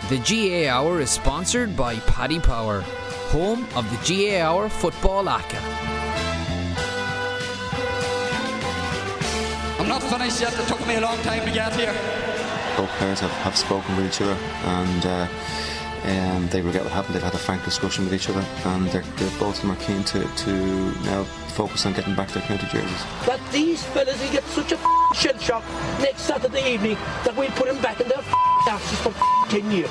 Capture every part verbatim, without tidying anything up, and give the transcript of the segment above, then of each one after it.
The G A A Hour is sponsored by Paddy Power, home of the G A A Hour Football A C C A. I'm not finished yet, it took me a long time to get here. Both players have, have spoken with each other, and uh, um, they regret what happened. They've had a frank discussion with each other, and they're, they're, both of them are keen to, to now focus on getting back their county jerseys. That these fellas will get such a shell shock next Saturday evening that we'll put them back in their asses for ten years.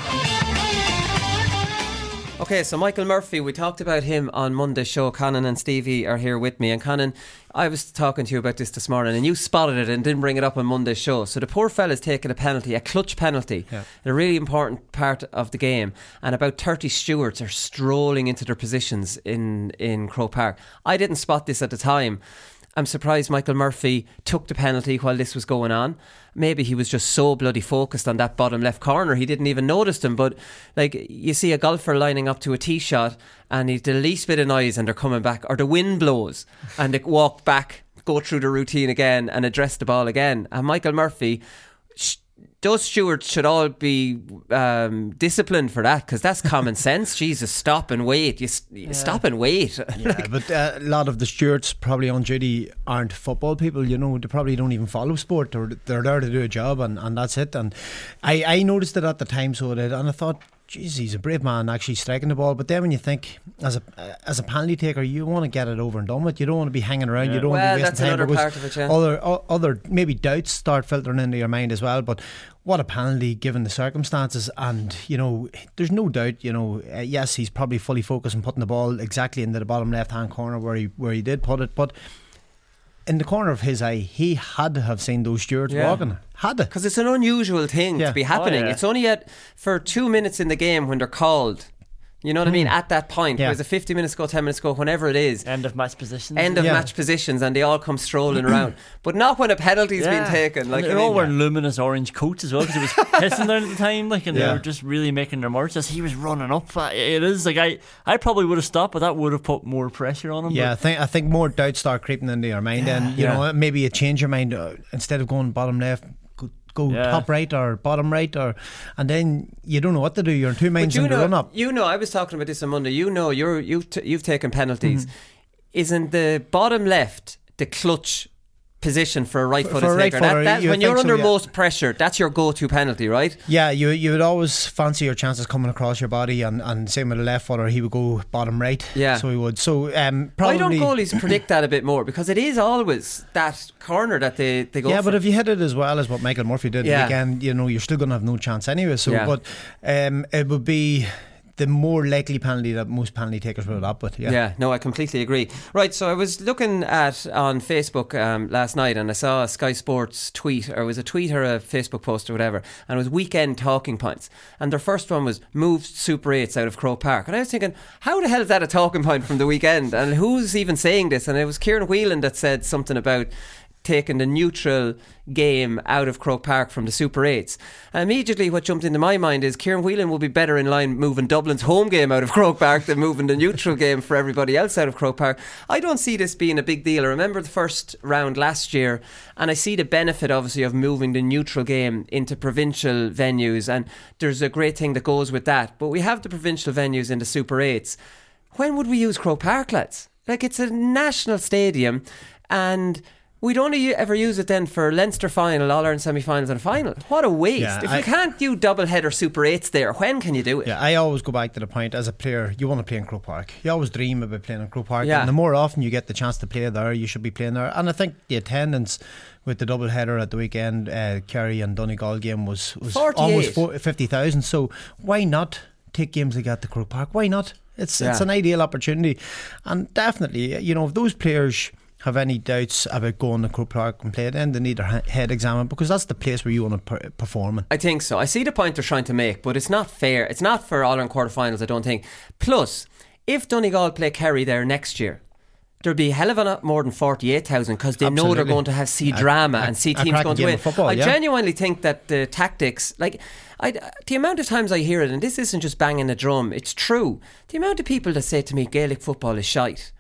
Okay, so Michael Murphy, we talked about him on Monday's show. Conan and Stevie are here with me. And Conan, I was talking to you about this this morning and you spotted it and didn't bring it up on Monday's show. So the poor fella's taken a penalty, a clutch penalty, yeah. a really important part of the game. And about thirty stewards are strolling into their positions in, in Croke Park. I didn't spot this at the time. I'm surprised Michael Murphy took the penalty while this was going on. Maybe he was just so bloody focused on that bottom left corner he didn't even notice them. But like, you see a golfer lining up to a tee shot and he's the least bit of noise and they're coming back, or the wind blows and they walk back, go through the routine again and address the ball again. And Michael Murphy, sh- those stewards should all be um, disciplined for that, because that's common sense. Jesus, stop and wait. You, you yeah. stop and wait. Yeah, like, but uh, a lot of the stewards probably on duty aren't football people. You know, they probably don't even follow sport, or they're there to do a job, and, and that's it. And I, I noticed it at the time, so did, and I thought, geez, he's a brave man actually striking the ball. But then when you think, as a as a penalty taker, you want to get it over and done with. You don't want to be hanging around. Yeah. You don't well, want to be wasting time. Well, that's another part of it, yeah. Other, other maybe doubts start filtering into your mind as well. But what a penalty given the circumstances. And, you know, there's no doubt, you know, uh, yes, he's probably fully focused on putting the ball exactly into the bottom left-hand corner where he where he did put it. But in the corner of his eye, he had to have seen those stewards yeah. walking. Had to. Because it's an unusual thing yeah. to be happening. Oh, yeah. It's only at for two minutes in the game when they're called. You know what mm. I mean? At that point, yeah. whereas a fifty minutes ago, ten minutes ago, whenever it is, end of match positions, end of yeah. match positions, and they all come strolling around. But not when a penalty's yeah. been taken. Like, and they're I mean, all wearing luminous orange coats as well, because it was pissing down at the time. Like, and yeah. they were just really making their march as he was running up. It is like I, I probably would have stopped, but that would have put more pressure on him. Yeah, I think I think more doubts start creeping into your mind, yeah. and you yeah. know maybe you change your mind uh, instead of going bottom left. Go yeah. top right or bottom right, or and then you don't know what to do. You're in two minds in the run up. You know, I was talking about this on Monday. You know, you're you've t- you've taken penalties. Mm-hmm. Isn't the bottom left the clutch position for a right footed right taker? That, that, you when you're so, under yeah. most pressure, that's your go-to penalty, right? Yeah, you you would always fancy your chances coming across your body, and, and same with the left footer, he would go bottom right. Yeah, so he would. So um, probably. Why don't goalies predict that a bit more? Because it is always that corner that they, they go. Yeah, for. But if you hit it as well as what Michael Murphy did yeah. again, you know, you're still going to have no chance anyway. So, yeah. but um, it would be the more likely penalty that most penalty takers would opt with. Yeah. yeah, no, I completely agree. Right, so I was looking at on Facebook um, last night and I saw a Sky Sports tweet, or it was a tweet or a Facebook post or whatever, and it was weekend talking points. And their first one was move Super eights out of Croke Park. And I was thinking, how the hell is that a talking point from the weekend? And who's even saying this? And it was Kieran Whelan that said something about taking the neutral game out of Croke Park from the Super eights. And immediately what jumped into my mind is Kieran Whelan will be better in line moving Dublin's home game out of Croke Park than moving the neutral game for everybody else out of Croke Park. I don't see this being a big deal. I remember the first round last year, and I see the benefit obviously of moving the neutral game into provincial venues, and there's a great thing that goes with that. But we have the provincial venues in the Super eights. When would we use Croke Park, lads? Like, it's a national stadium, and we'd only ever use it then for Leinster final, All-Ireland semi-finals and a final. What a waste. Yeah, if I, you can't do double-header Super eights there, when can you do it? Yeah, I always go back to the point, as a player, you want to play in Croke Park. You always dream about playing in Croke Park. Yeah. And the more often you get the chance to play there, you should be playing there. And I think the attendance with the double-header at the weekend, uh, Kerry and Donegal game was, was almost fifty thousand. So why not take games like that to Croke Park? Why not? It's, yeah. it's an ideal opportunity. And definitely, you know, if those players have any doubts about going to Croke Park and play, then they need their head examined, because that's the place where you want to per- perform in. I think so. I see the point they're trying to make, but it's not fair. It's not for All-Ireland quarterfinals, I don't think. Plus, if Donegal play Kerry there next year, there'll be a hell of a lot more than forty-eight thousand, because they Absolutely. know they're going to have see drama a, a, and see teams going to win. Football, I yeah. genuinely think that the tactics, like I, the amount of times I hear it, and this isn't just banging the drum, it's true. The amount of people that say to me Gaelic football is shite.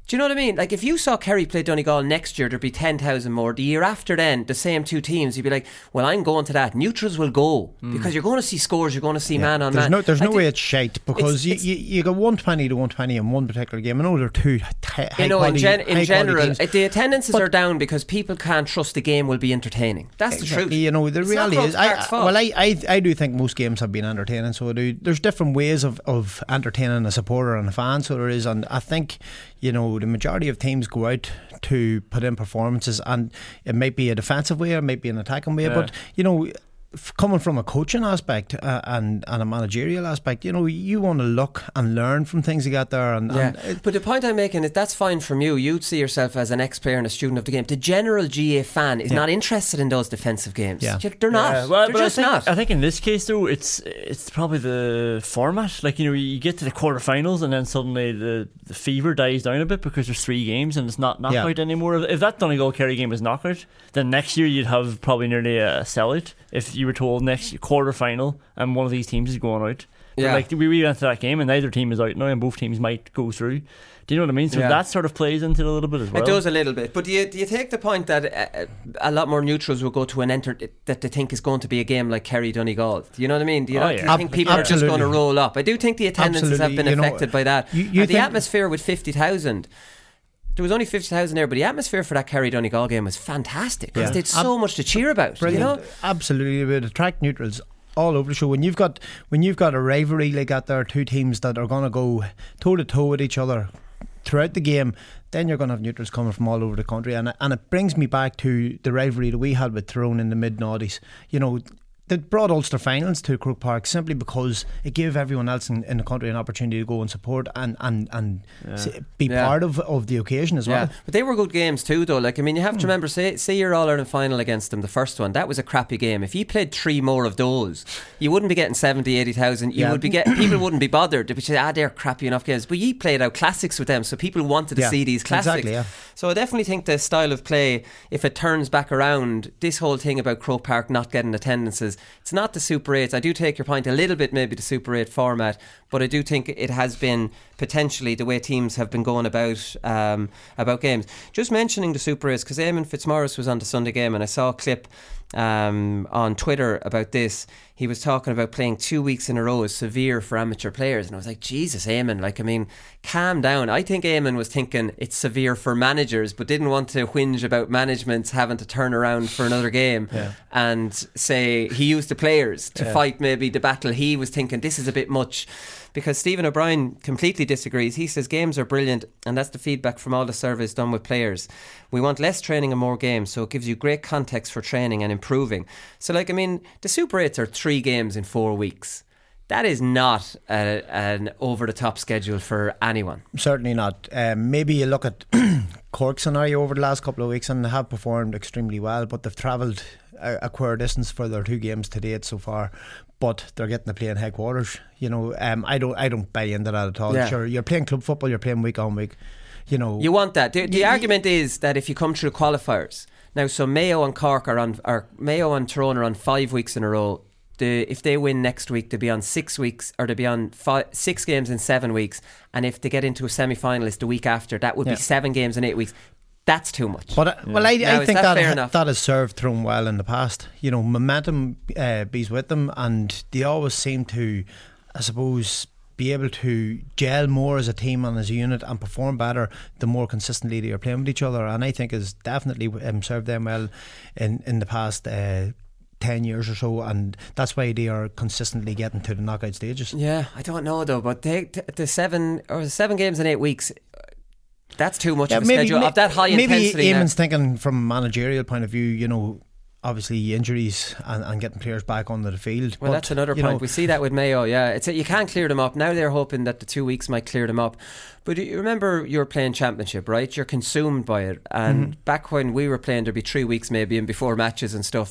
Do you know what I mean? Like, if you saw Kerry play Donegal next year, there'd be ten thousand more. The year after then, the same two teams, you'd be like, well, I'm going to that. Neutrals will go mm. because you're going to see scores, you're going to see yeah. man on there's man. No, there's I no way it's shite because it's, you, it's, you, you got one twenty to one twenty in one particular game. I know they're two high You know, quality, in, gen- in general, games, the attendances but, are down because people can't trust the game will be entertaining. That's exactly, the truth. You know, the it's reality is, I, fault. well, I, I, I do think most games have been entertaining. So I do. There's different ways of, of entertaining a supporter and a fan. So there is, and I think, you know, the majority of teams go out to put in performances, and it might be a defensive way, it might be an attacking way, yeah. but you know, f- coming from a coaching aspect uh, and and a managerial aspect, you know, you want to look and learn from things you got there. And, yeah. and it, but the point I'm making is that's fine from you. You'd see yourself as an ex-player and a student of the game. The general G A A fan is yeah. not interested in those defensive games. Yeah. They're not. Yeah. Well, They're but just I think, not. I think in this case though, it's it's probably the format. Like, you know, you get to the quarterfinals and then suddenly the, the fever dies down a bit because there's three games and it's not knockout yeah. anymore. If that Donegal Kerry game was knockout, then next year you'd have probably nearly a sellout if you were told next year quarter final and one of these teams is going out. But yeah. like we went to that game and neither team is out now and both teams might go through. Do you know what I mean? So yeah. that sort of plays into it a little bit as well. It does a little bit. But do you do you take the point that a, a lot more neutrals will go to an enter that they think is going to be a game like Kerry Donegal? Do you know what I mean? Do you, oh, not, yeah. do you think people Absolutely. are just going to roll up? I do think the attendances Absolutely. have been you affected know, by that. You, you the atmosphere with fifty thousand. There was only fifty thousand there, but the atmosphere for that Kerry Donegal game was fantastic because yeah. they had so Ab- much to cheer about. Brilliant. You know? Absolutely, it would attract neutrals all over the show. When you've got when you've got a rivalry like that, there are two teams that are going to go toe to toe with each other throughout the game, then you're going to have neutrals coming from all over the country, and and it brings me back to the rivalry that we had with Tyrone in the mid noughties. You know, they brought Ulster finals to Croke Park simply because it gave everyone else in, in the country an opportunity to go and support and and, and yeah. be yeah. part of, of the occasion as well. Yeah. But they were good games too, though. Like, I mean, you have to remember, say, say your All-Ireland final against them, the first one, that was a crappy game. If you played three more of those, you wouldn't be getting seventy, eighty thousand. You yeah. would be getting, people wouldn't be bothered. They'd be saying, ah, they're crappy enough games. But you played out classics with them, so people wanted to yeah. see these classics. Exactly, yeah. So I definitely think the style of play, if it turns back around, this whole thing about Croke Park not getting attendances, it's not the Super eights. I do take your point a little bit, maybe the Super eight format, but I do think it has been potentially the way teams have been going about um, about games. Just mentioning the Super eights, because Eamon Fitzmaurice was on the Sunday game and I saw a clip um, on Twitter about this. He was talking about playing two weeks in a row is severe for amateur players, and I was like, Jesus, Eamon, like, I mean, calm down. I think Eamon was thinking it's severe for managers, but didn't want to whinge about managements having to turn around for another game yeah. and say he used the players to yeah. fight maybe the battle. He was thinking this is a bit much, because Stephen O'Brien completely disagrees. He says games are brilliant, and that's the feedback from all the surveys done with players. We want less training and more games, so it gives you great context for training and improving. So, like, I mean, the Super eights are three games in four weeks. That is not a, an over-the-top schedule for anyone. Certainly not. Um, maybe you look at Cork scenario over the last couple of weeks and they have performed extremely well, but they've travelled a, a queer distance for their two games to date so far. But they're getting to play in headquarters. You know, um, I don't, I don't buy into that at all. Yeah. Sure, you're playing club football, you're playing week on week. You know, you want that. The, the argument is that if you come through qualifiers now, so Mayo and Cork are on, or Mayo and Tyrone are on five weeks in a row. The, if they win next week, they'll be on six weeks, or they'll be on five, six games in seven weeks. And if they get into a semi-finalist the week after, that would yeah. be seven games in eight weeks. That's too much. But uh, yeah. well, I, now, I think that, that ha- that has served Tyrone well in the past. You know, momentum uh, bees with them, and they always seem to, I suppose, be able to gel more as a team and as a unit and perform better the more consistently they are playing with each other. And I think has definitely um, served them well in in the past. Uh, ten years or so, and that's why they are consistently getting to the knockout stages. Yeah, I don't know though, but they, the seven or the seven games in eight weeks, that's too much yeah, of a maybe, schedule of that high maybe intensity. Maybe Eamon's thinking from a managerial point of view, you know, obviously injuries and, and getting players back onto the field. Well, but, that's another point. Know, we see that with Mayo. Yeah, it's a, you can't clear them up now. They're hoping that the two weeks might clear them up. But you remember, you're playing championship, right? You're consumed by it. And mm-hmm. back when we were playing, there'd be three weeks maybe, and before matches and stuff.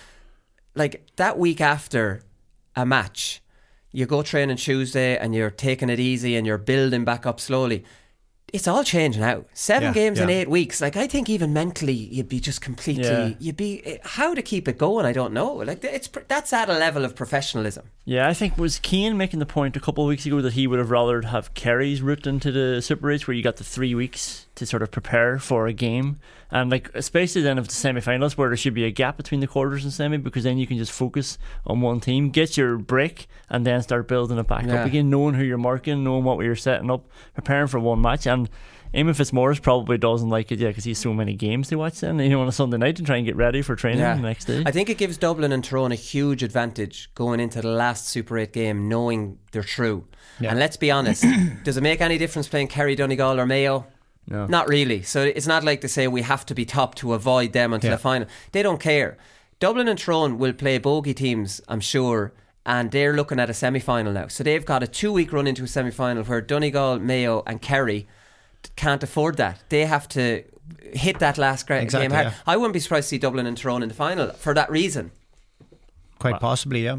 Like that week after a match, you go training Tuesday and you're taking it easy and you're building back up slowly. It's all changing out. Seven yeah, games yeah. in eight weeks. Like, I think even mentally you'd be just completely yeah. you'd be how to keep it going, I don't know. Like, it's that's at a level of professionalism. Yeah, I think was Keane making the point a couple of weeks ago that he would have rather have Kerry's route into the Super eights, where you got the three weeks to sort of prepare for a game. And like especially then if the semi-finals, where there should be a gap between the quarters and semi, because then you can just focus on one team, get your break, and then start building it back yeah. up again, knowing who you're marking, knowing what you're setting up, preparing for one match. And Eamon Fitzmaurice probably doesn't like it, yeah, because he's so many games to watch then, you know, on a Sunday night and try and get ready for training yeah. the next day. I think it gives Dublin and Tyrone a huge advantage going into the last Super eight game, knowing they're through. Yeah. And let's be honest, does it make any difference playing Kerry, Donegal or Mayo? No. Not really. So it's not like they say we have to be top to avoid them until yeah. the final. They don't care. Dublin and Tyrone will play bogey teams, I'm sure, and they're looking at a semi-final now. So they've got a two-week run into a semi-final where Donegal, Mayo and Kerry can't afford that. They have to hit that last gra- exactly, game hard. Yeah. I wouldn't be surprised to see Dublin and Tyrone in the final for that reason. Quite possibly, yeah.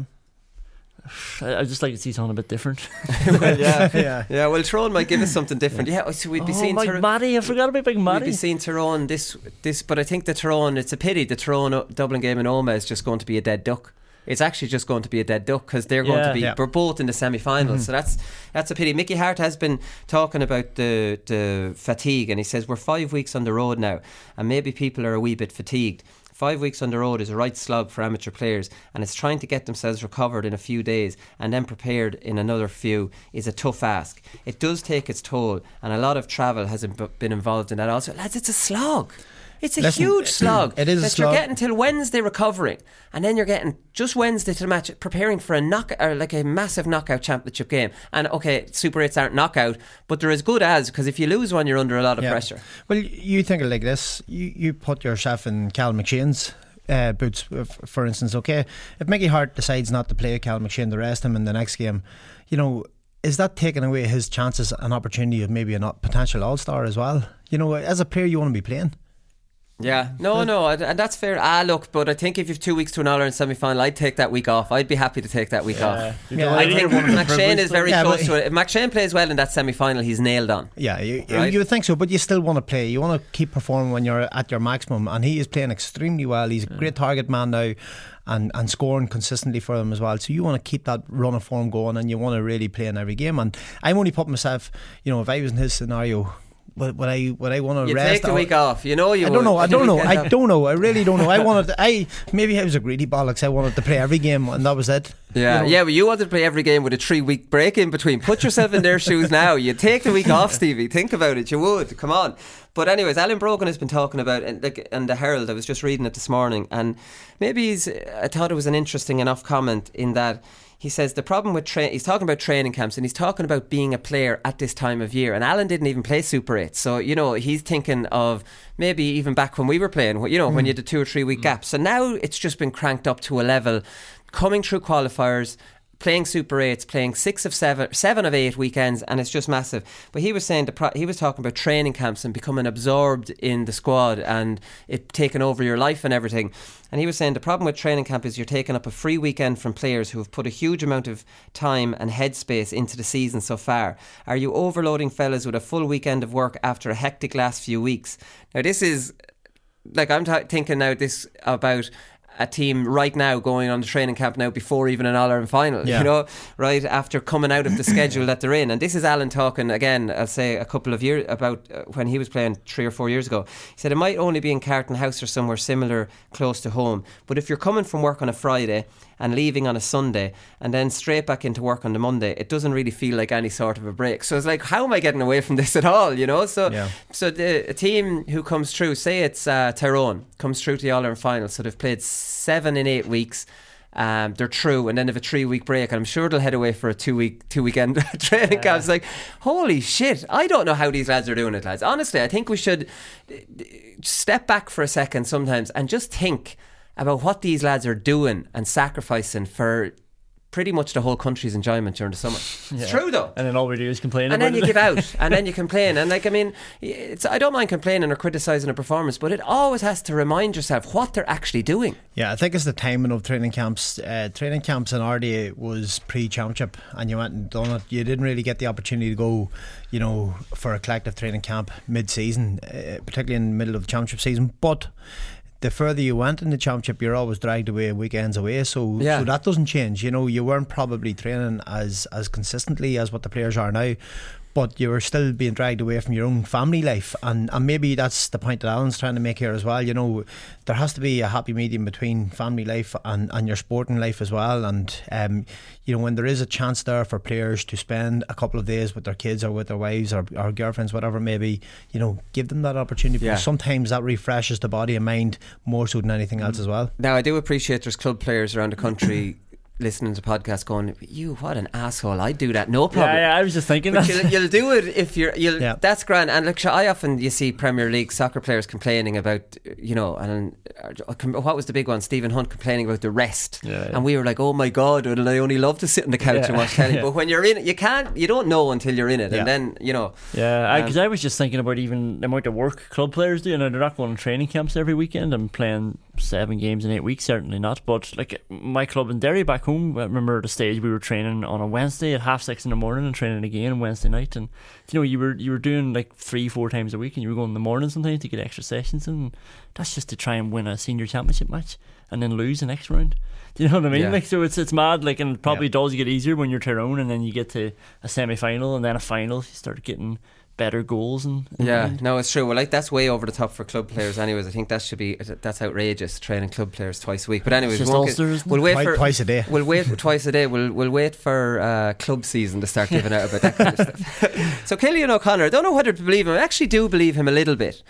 I just like to see something a bit different. well, yeah, yeah, yeah. Well, Tyrone might give us something different. Yeah, so we'd be oh, seeing Mike Tyr- Maddie. I forgot about Big Maddie. We'd be seeing Tyrone this, this, but I think the Tyrone. It's a pity the Tyrone Dublin game in Oma is just going to be a dead duck. It's actually just going to be a dead duck because they're going yeah, to be. Yeah. We're both in the semi-finals, mm-hmm. so that's that's a pity. Mickey Hart has been talking about the the fatigue, and he says we're five weeks on the road now, and maybe people are a wee bit fatigued. Five weeks on the road is a right slog for amateur players, and it's trying to get themselves recovered in a few days and then prepared in another few is a tough ask. It does take its toll, and a lot of travel has been involved in that also. Lads, it's a slog. It's a Listen, huge slog. It is that a slog. You're getting till Wednesday recovering, and then you're getting just Wednesday to the match, preparing for a knock or like a massive knockout championship game. And okay, Super eights aren't knockout, but they're as good as, because if you lose one, you're under a lot of yeah. pressure. Well, you think of it like this: you you put yourself in Cal McShane's uh, boots, for instance. Okay, if Mickey Hart decides not to play Cal McShane, to rest him in the next game, you know, is that taking away his chances, an opportunity of maybe a potential All-Star as well? You know, as a player, you want to be playing. Yeah, no, no, and that's fair. Ah, look, but I think if you've two weeks to an All-Ireland semi-final, I'd take that week off. I'd be happy to take that week yeah. off. Yeah, I think McShane is very yeah, close to it. If McShane plays well in that semi-final, he's nailed on. Yeah, you, right? you would think so, but you still want to play. You want to keep performing when you're at your maximum, and he is playing extremely well. He's a great target man now, and, and scoring consistently for them as well. So you want to keep that run of form going, and you want to really play in every game. And I'm only putting myself, you know, if I was in his scenario, Would, would I would I want to you rest? take the week off, you know. You I don't know. would. I don't know. I don't know. I really don't know. I wanted. To, I maybe I was a greedy bollocks. I wanted to play every game, and that was it. Yeah, you know? yeah. But you wanted to play every game with a three week break in between. Put yourself in their shoes now. You take the week off, Stevie. Think about it. You would. Come on. But anyways, Alan Brogan has been talking about, and like, and the Herald. I was just reading it this morning, and maybe he's. I thought it was an interesting enough comment in that. He says the problem with tra- he's talking about training camps, and he's talking about being a player at this time of year. And Alan didn't even play Super eight, so you know he's thinking of maybe even back when we were playing. You know, mm. when you had a two or three week mm. gap. So now it's just been cranked up to a level, coming through qualifiers, playing Super eights, playing six of seven, seven of eight weekends, and it's just massive. But he was saying the pro- he was talking about training camps and becoming absorbed in the squad and it taking over your life and everything. And he was saying the problem with training camp is you're taking up a free weekend from players who have put a huge amount of time and headspace into the season so far. Are you overloading fellas with a full weekend of work after a hectic last few weeks? Now this is, like I'm t- thinking now this about a team right now going on the training camp now before even an All-Ireland final, yeah. you know, right after coming out of the schedule that they're in. And this is Alan talking again, I'll say a couple of years about uh, when he was playing three or four years ago. He said it might only be in Carton House or somewhere similar close to home, but if you're coming from work on a Friday and leaving on a Sunday and then straight back into work on the Monday, it doesn't really feel like any sort of a break. So it's like, how am I getting away from this at all, you know? So yeah. so the a team who comes through, say it's uh, Tyrone, comes through to the All-Ireland final, so they've played seven in eight weeks, um, they're through, and then they have a three week break, and I'm sure they'll head away for a two week two weekend training yeah. camp. It's like, holy shit, I don't know how these lads are doing it, lads. Honestly, I think we should step back for a second sometimes and just think about what these lads are doing and sacrificing for pretty much the whole country's enjoyment during the summer. Yeah. It's true though. And then all we do is complain and about then you it. give out and then you complain, and like I mean it's, I don't mind complaining or criticising a performance, but it always has to remind yourself what they're actually doing. Yeah, I think it's the timing of training camps. Uh, training camps in R D A was pre-championship, and you went and done it. You didn't really get the opportunity to go, you know, for a collective training camp mid-season, uh, particularly in the middle of the championship season. But the further you went in the championship, you're always dragged away weekends away, so, yeah. so that doesn't change. You know, you weren't probably training as, as consistently as what the players are now, but you're still being dragged away from your own family life, and, and maybe that's the point that Alan's trying to make here as well. You know, there has to be a happy medium between family life and, and your sporting life as well. And um, you know, when there is a chance there for players to spend a couple of days with their kids or with their wives or, or girlfriends, whatever it may be, you know, give them that opportunity, yeah. because sometimes that refreshes the body and mind more so than anything else as well. Now, I do appreciate there's club players around the country listening to podcasts going, you, what an asshole, I'd do that, no problem. Yeah, yeah, I was just thinking but that. You'll, you'll do it if you're you'll, yeah. That's grand. And look, I often you see Premier League soccer players complaining about, you know, and uh, what was the big one, Stephen Hunt complaining about the rest, yeah, yeah. and we were like, oh my god, and I only love to sit on the couch yeah. and watch telly. yeah. But when you're in it, you can't, you don't know until you're in it. Yeah. And then, you know, yeah, because um, I, I was just thinking about even the amount of work club players do, and they're not going to training camps every weekend and playing seven games in eight weeks, certainly not. But like my club in Derry back home, I remember the stage we were training on a Wednesday at half six in the morning and training again on Wednesday night, and you know, you were you were doing like three four times a week, and you were going in the morning sometimes to get extra sessions, and that's just to try and win a senior championship match and then lose the next round. Do you know what I mean? Yeah. Like, so it's it's mad, like, and it probably yeah. does get easier when you're Tyrone, and then you get to a semi-final and then a final, you start getting better goals and, and yeah and no it's true. Well, like, that's way over the top for club players anyways. I think that should be that's outrageous, training club players twice a week. But anyways, just we won't Ulster, get, we'll wait twice, for twice a day we'll wait for twice a day we'll, we'll wait for uh, club season to start giving out about that kind of stuff. So Cillian O'Connor, I don't know whether to believe him. I actually do believe him a little bit.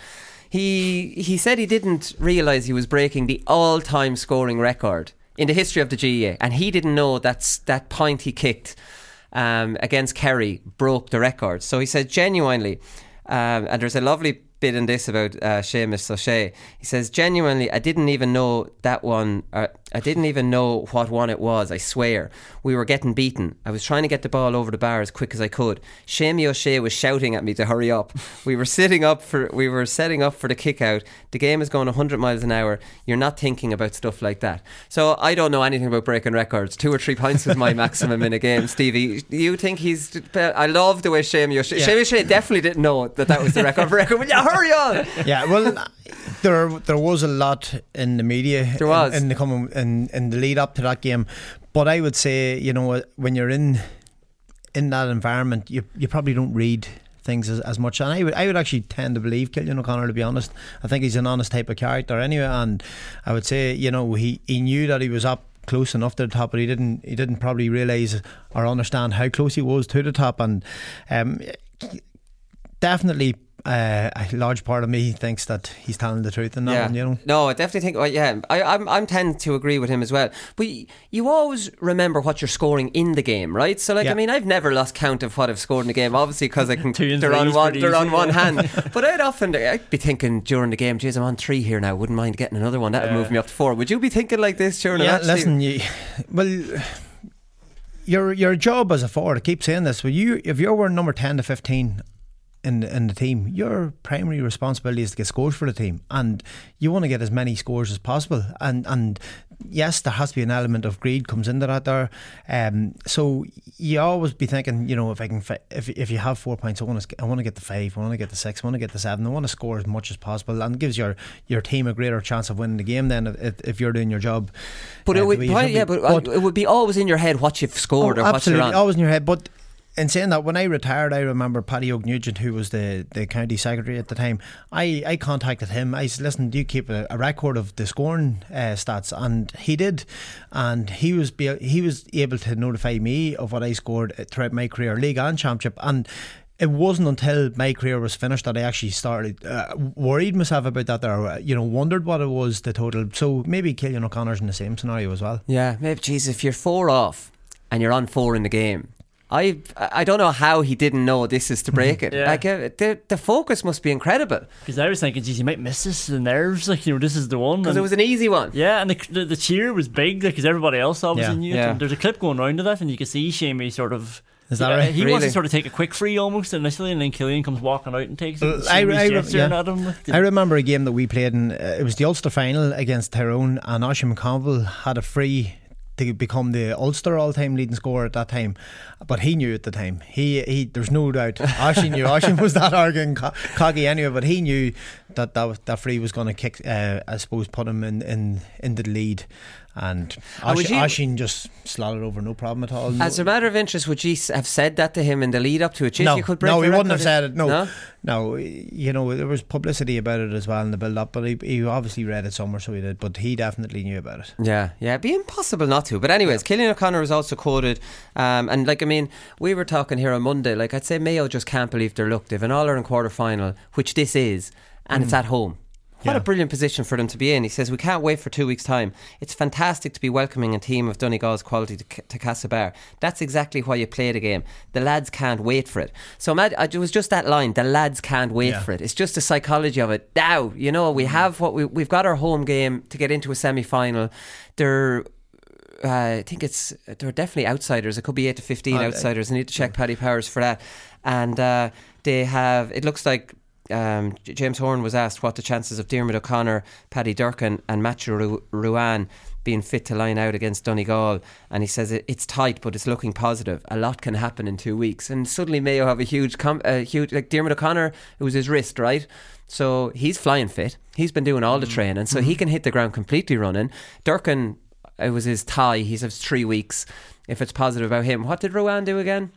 He he said he didn't realise he was breaking the all-time scoring record in the history of the G A A, and he didn't know that's that point he kicked um, against Kerry broke the record. So he said genuinely, Um, and there's a lovely bit in this about uh, Seamus O'Shea. He says, genuinely, I didn't even know that one, uh, I didn't even know what one it was, I swear. We were getting beaten. I was trying to get the ball over the bar as quick as I could. Seamus O'Shea was shouting at me to hurry up. We were sitting up for, we were setting up for the kick out. The game is going one hundred miles an hour. You're not thinking about stuff like that. So I don't know anything about breaking records. Two or three points was my maximum in a game. Stevie, do you think he's... I love the way Seamus O'Shea... Yeah. Seamus O'Shea definitely didn't know that that was the record for record. Will you hurry on? Yeah, well, there there was a lot in the media there was. in, in the coming in, in the lead up to that game, but I would say, you know, when you're in in that environment, you you probably don't read things as, as much, and I would I would actually tend to believe Cillian O'Connor, to be honest. I think he's an honest type of character anyway, and I would say, you know, he, he knew that he was up close enough to the top, but he didn't he didn't probably realise or understand how close he was to the top, and um, definitely Uh, a large part of me thinks that he's telling the truth in that yeah. one, you know. No, I definitely think. Well, yeah, I, I'm I'm tend to agree with him as well. But y- you always remember what you're scoring in the game, right? So, like, yeah. I mean, I've never lost count of what I've scored in the game. Obviously, because I can. they're on one. One, they're easy, on one yeah. hand. But I'd often I'd be thinking during the game, geez, I'm on three here now. Wouldn't mind getting another one. That would yeah. move me up to four. Would you be thinking like this during yeah, a match? listen, you, well, your your job as a forward, I keep saying this, but you if you're wearing number ten to fifteen in in the team, your primary responsibility is to get scores for the team, and you want to get as many scores as possible, and and yes, there has to be an element of greed comes into that there, um, so you always be thinking, you know, if I can fi- if if you have four points, I want to I want to get the five, I want to get the six, I want to get the seven, I want to score as much as possible, and it gives your your team a greater chance of winning the game then if, if you're doing your job. But uh, it would yeah, yeah, but, but it would be always in your head what you've scored oh, or what absolutely, you're on. always in your head. But in saying that, when I retired, I remember Paddy O'Nugent, who was the, the county secretary at the time. I, I contacted him. I said, listen, do you keep a, a record of the scoring uh, stats? And he did, and he was be, he was able to notify me of what I scored throughout my career, league and championship. And it wasn't until my career was finished that I actually started uh, worried myself about that there, you know, wondered what it was the total. So maybe Cillian O'Connor's in the same scenario as well. Yeah, maybe. Geez, if you're four off and you're on four in the game, I I don't know how he didn't know this is to break it. Yeah. Like uh, the the focus must be incredible. Because I was thinking, geez, you might miss this. The nerves, like, you know, this is the one. Because it was an easy one. Yeah, and the the, the cheer was big, because like, everybody else obviously Yeah. knew it. Yeah. And there's a clip going round of that, and you can see Shamey sort of. Is that yeah, right? He Really? wants to sort of take a quick free almost initially, and then Cillian comes walking out and takes it. Uh, And I- Shamey's I re- gesturing yeah. at him. I remember a game that we played in, uh, it was the Ulster final against Tyrone, and Oisin McConville had a free to become the Ulster all-time leading scorer at that time, but he knew at the time, he, he there's no doubt Oisin knew, Oisin was that arrogant co- cocky anyway, but he knew that that, was, that free was going to kick uh, I suppose put him in, in into the lead, and Uh, would Oisin you- Oisin just slotted over, no problem at all. No, As a matter of interest, would you s- have said that to him in the lead up to it? Jeez, no, you could break no, the he wouldn't record. have said it. No, No? no, you know, there was publicity about it as well in the build up, but he, he obviously read it somewhere, so he did. But he definitely knew about it. Yeah, yeah, it'd be impossible not to. But anyways, Cillian O'Connor was also quoted, um, and like I mean, we were talking here on Monday. Like I'd say, Mayo just can't believe their luck. They've an All Ireland quarter final, which this is, and mm. it's at home. What Yeah. a brilliant position for them to be in. He says, we can't wait for two weeks' time. It's fantastic to be welcoming a team of Donegal's quality to, to Castlebar. That's exactly why you play the game. The lads can't wait for it. So imagine, it was just that line, the lads can't wait Yeah. for it. It's just the psychology of it. Now, you know, we have what we, we've got our home game to get into a semi-final. They're Uh, I think it's they're definitely outsiders. It could be eight to fifteen uh, outsiders. I need to check Paddy Powers for that. And uh, they have. It looks like um, James Horan was asked what the chances of Diarmuid O'Connor, Paddy Durcan, and Matthew Ru- Ruan being fit to line out against Donegal, and he says it, it's tight, but it's looking positive. A lot can happen in two weeks, and suddenly Mayo have a huge, com- a huge like Diarmuid O'Connor. It was his wrist, right? So he's flying fit. He's been doing all the training, so he can hit the ground completely running. Durcan. It was his thigh. He's had three weeks. If it's positive about him, what did Rowan do again?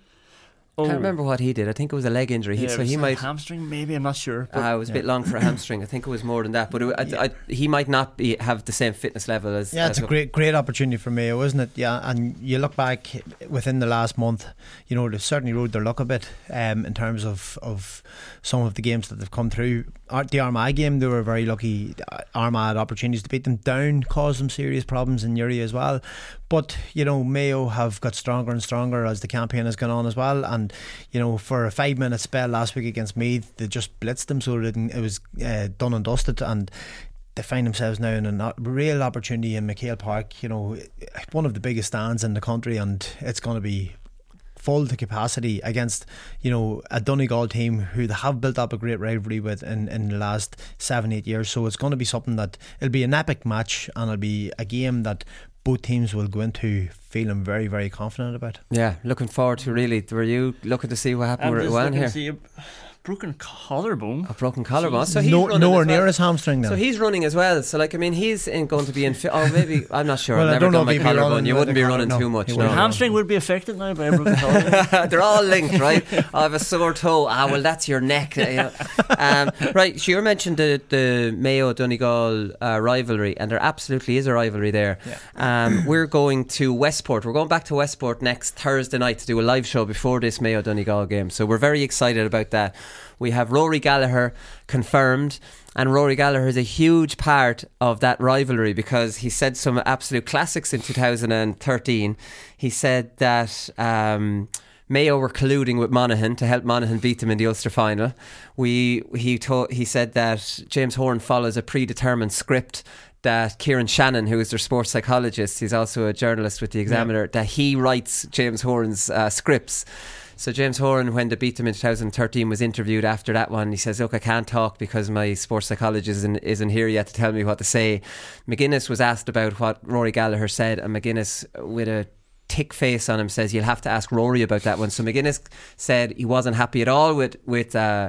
I Oh. can't remember what he did. I think it was a leg injury. He, Yeah, so it was he a might. hamstring, maybe. I'm not sure. Uh, it was a bit long for a hamstring. I think it was more than that. But it, I, I, he might not be have the same fitness level as. Yeah, as it's a great, great opportunity for Mayo, isn't it? Yeah, and you look back within the last month, you know, they've certainly rode their luck a bit um, in terms of, of some of the games that they've come through. The Armagh game, they were very lucky. Armagh had opportunities to beat them down, caused them serious problems in Uri as well. But, you know, Mayo have got stronger and stronger as the campaign has gone on as well. And, you know, for a five minute spell last week against Meath, they just blitzed them, so it, it was uh, done and dusted. And they find themselves now in a real opportunity in McHale Park, you know, one of the biggest stands in the country, and it's going to be full to capacity against, you know, a Donegal team who they have built up a great rivalry with in, in the last seven, eight years. So it's going to be something that it'll be an epic match, and it'll be a game that both teams will go into feeling very, very confident about. Yeah, looking forward to really. Were you looking to see what happened I'm with just Rowan looking here? to see a broken collarbone. A broken collarbone. So he's No, running nowhere as well. near his hamstring now. So he's running as well. So like I mean, he's in going to be in. Fi- oh, maybe I'm not sure. Well, I I've never don't know done my if he'd be collarbone. running You with wouldn't the be collar- running no, too much. he No. wouldn't. Your hamstring would be affected now by a broken collarbone. They're all linked, right? I have a sore toe. Ah, well, that's your neck. You know. um, right, so you mentioned the, the Mayo Donegal uh, rivalry, and there absolutely is a rivalry there. Yeah. Um, we're going to Westport. We're going back to Westport next Thursday night to do a live show before this Mayo Donegal game. So we're very excited about that. We have Rory Gallagher confirmed, and Rory Gallagher is a huge part of that rivalry because he said some absolute classics in two thousand thirteen. He said that um, Mayo were colluding with Monaghan to help Monaghan beat them in the Ulster final. We he told, he said that James Horan follows a predetermined script, that Kieran Shannon, who is their sports psychologist, he's also a journalist with the Examiner, yeah. that he writes James Horan's uh, scripts. So James Horan, when they beat them in two thousand thirteen, was interviewed after that one. He says, look, I can't talk because my sports psychologist isn't, isn't here yet to tell me what to say. McGuinness was asked about what Rory Gallagher said, and McGuinness, with a tick face on him, says, you'll have to ask Rory about that one. So McGuinness said he wasn't happy at all with with uh,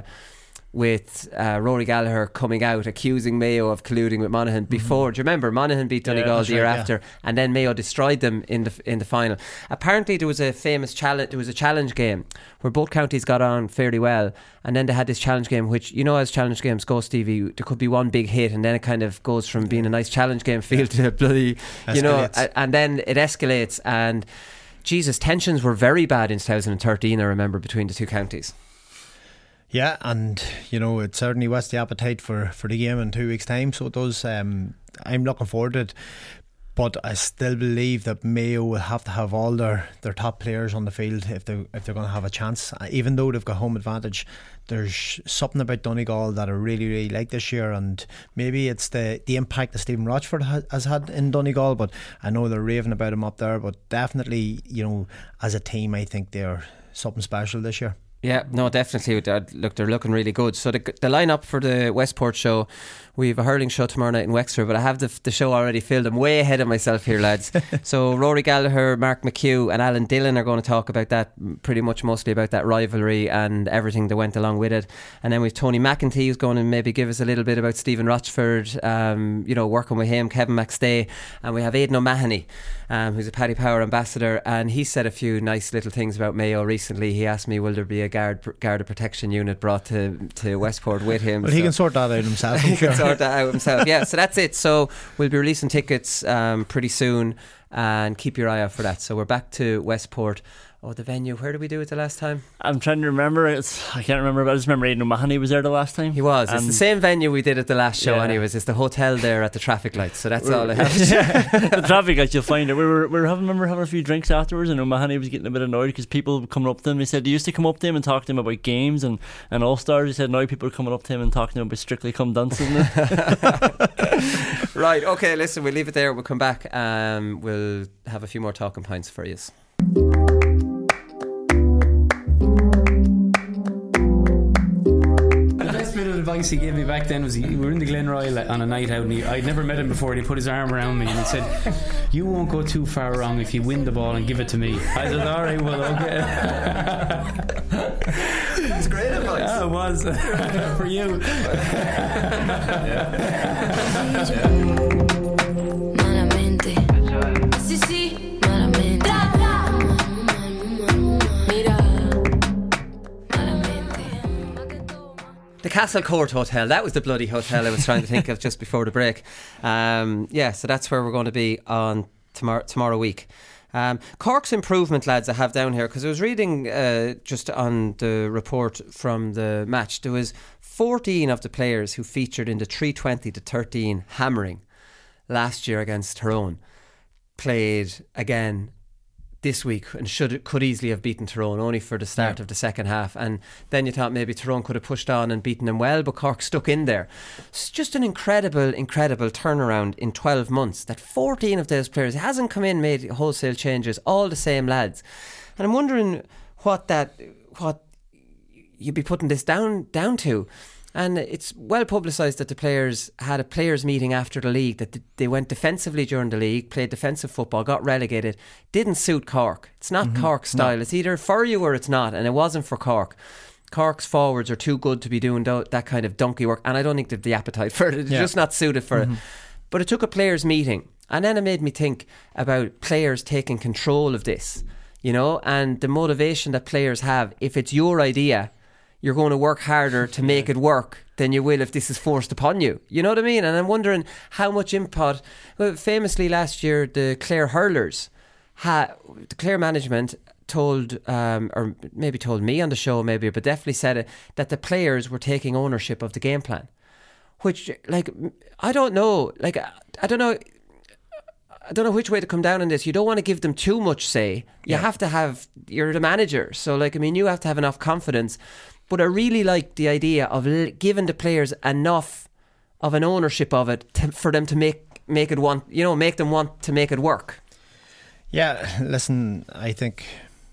with uh, Rory Gallagher coming out accusing Mayo of colluding with Monaghan before. Mm-hmm. Do you remember Monaghan beat Donegal yeah, the year right, after, yeah. and then Mayo destroyed them in the in the final. Apparently there was a famous challenge. There was a challenge game where both counties got on fairly well, and then they had this challenge game, which, you know, as challenge games go, Stevie, there could be one big hit, and then it kind of goes from being a nice challenge game feel to bloody, you know, and then it escalates. And Jesus, tensions were very bad in two thousand thirteen, I remember, between the two counties. Yeah, and you know, it certainly whets the appetite for, for the game in two weeks' time. So it does. Um, I'm looking forward to it, but I still believe that Mayo will have to have all their, their top players on the field if they if they're going to have a chance. Even though they've got home advantage, there's something about Donegal that I really really like this year, and maybe it's the the impact that Stephen Rochford ha- has had in Donegal. But I know they're raving about him up there. But definitely, you know, as a team, I think they're something special this year. Yeah, no, definitely. Look, they're looking really good. So the, the lineup for the Westport show, we have a hurling show tomorrow night in Wexford, but I have the, the show already filled. I'm way ahead of myself here, lads. So Rory Gallagher, Mark McHugh and Alan Dillon are going to talk about that, pretty much mostly about that rivalry and everything that went along with it. And then we've Tony McEntee who's going to maybe give us a little bit about Stephen Rochford, um, you know, working with him, Kevin McStay, and we have Aidan O'Mahony, um, who's a Paddy Power ambassador, and he said a few nice little things about Mayo recently. He asked me, will there be a guard guard of protection unit brought to, to Westport with him? Well, so he can sort that out himself. he can sort that out himself. Yeah, so that's it. So we'll be releasing tickets um, pretty soon, and keep your eye out for that. So we're back to Westport. Oh, the venue. Where did we do it the last time? I'm trying to remember. It's I can't remember, but I just remember Aidan O'Mahony was there the last time. He was. And it's the same venue we did at the last show, yeah. anyways. It's the hotel there at the traffic lights. So that's all I have. The traffic lights, you'll find it. We were we were having remember having a few drinks afterwards, and O'Mahony was getting a bit annoyed because people were coming up to him. He said they used to come up to him and talk to him about games and, and All Stars. He said now people are coming up to him and talking to him about Strictly Come Dancing. Right. Okay. Listen, we'll leave it there. We'll come back. Um, we'll have a few more talking points for you. Advice he gave me back then was he, we were in the Glenroyal on a night out, and he, I'd never met him before, and he put his arm around me and he said, you won't go too far wrong if you win the ball and give it to me. I said, alright, well, okay. That's great advice. Yeah, it was. For you. The Castle Court Hotel. That was the bloody hotel I was trying to think of just before the break. Um, yeah, so that's where we're going to be on tomorrow tomorrow week. Um, Cork's improvement, lads, I have down here, because I was reading uh, just on the report from the match. There was fourteen of the players who featured in the three twenty to thirteen hammering last year against Tyrone played again this week and should could easily have beaten Tyrone, only for the start yeah. of the second half. And then you thought maybe Tyrone could have pushed on and beaten them well, but Cork stuck in there. It's just an incredible incredible turnaround in twelve months that fourteen of those players hasn't come in, made wholesale changes, all the same lads. And I'm wondering what that what you'd be putting this down down to. And it's well publicised that the players had a players meeting after the league, that they went defensively during the league, played defensive football, got relegated. Didn't suit Cork. It's not mm-hmm. Cork's style. No. It's either for you or it's not, and it wasn't for Cork. Cork's forwards are too good to be doing that kind of donkey work, and I don't think they've the appetite for it. It's yeah. just not suited for mm-hmm. it. But it took a players meeting, and then it made me think about players taking control of this, you know, and the motivation that players have. If it's your idea, you're going to work harder to make it work than you will if this is forced upon you. You know what I mean? And I'm wondering how much input. Well, famously last year, the Clare hurlers, ha, the Clare management told, um, or maybe told me on the show, maybe, but definitely said it, that the players were taking ownership of the game plan. Which, like, I don't know, like, I don't know. I don't know which way to come down on this. You don't want to give them too much say. You yeah. have to have, you're the manager. So, like, I mean, you have to have enough confidence. But I really like the idea of l- giving the players enough of an ownership of it to, for them to make make it want, you know, make them want to make it work. Yeah, listen, I think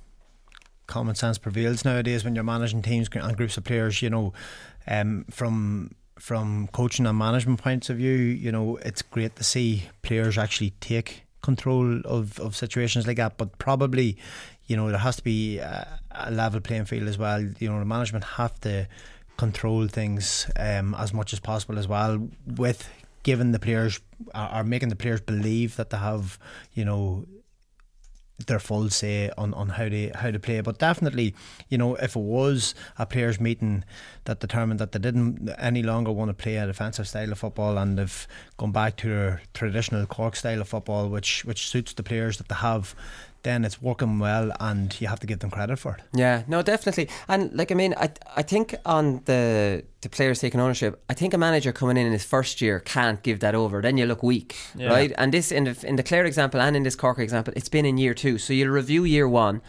common sense prevails nowadays when you're managing teams and groups of players. You know, um, from from coaching and management points of view, you know, it's great to see players actually take control of, of situations like that. But probably, you know, there has to be a, a level playing field as well. You know, the management have to control things um, as much as possible as well, with giving the players or making the players believe that they have, you know, their full say on, on how they how to play. But definitely, you know, if it was a players meeting that determined that they didn't any longer want to play a defensive style of football and they've gone back to their traditional Cork style of football, which which suits the players that they have, then it's working well, and you have to give them credit for it. Yeah, no, definitely. And like, I mean, I I think on the the players taking ownership, I think a manager coming in in his first year can't give that over. Then you look weak, yeah. right? And this in the in the Clare example and in this Cork example, it's been in year two. So you'll review year one,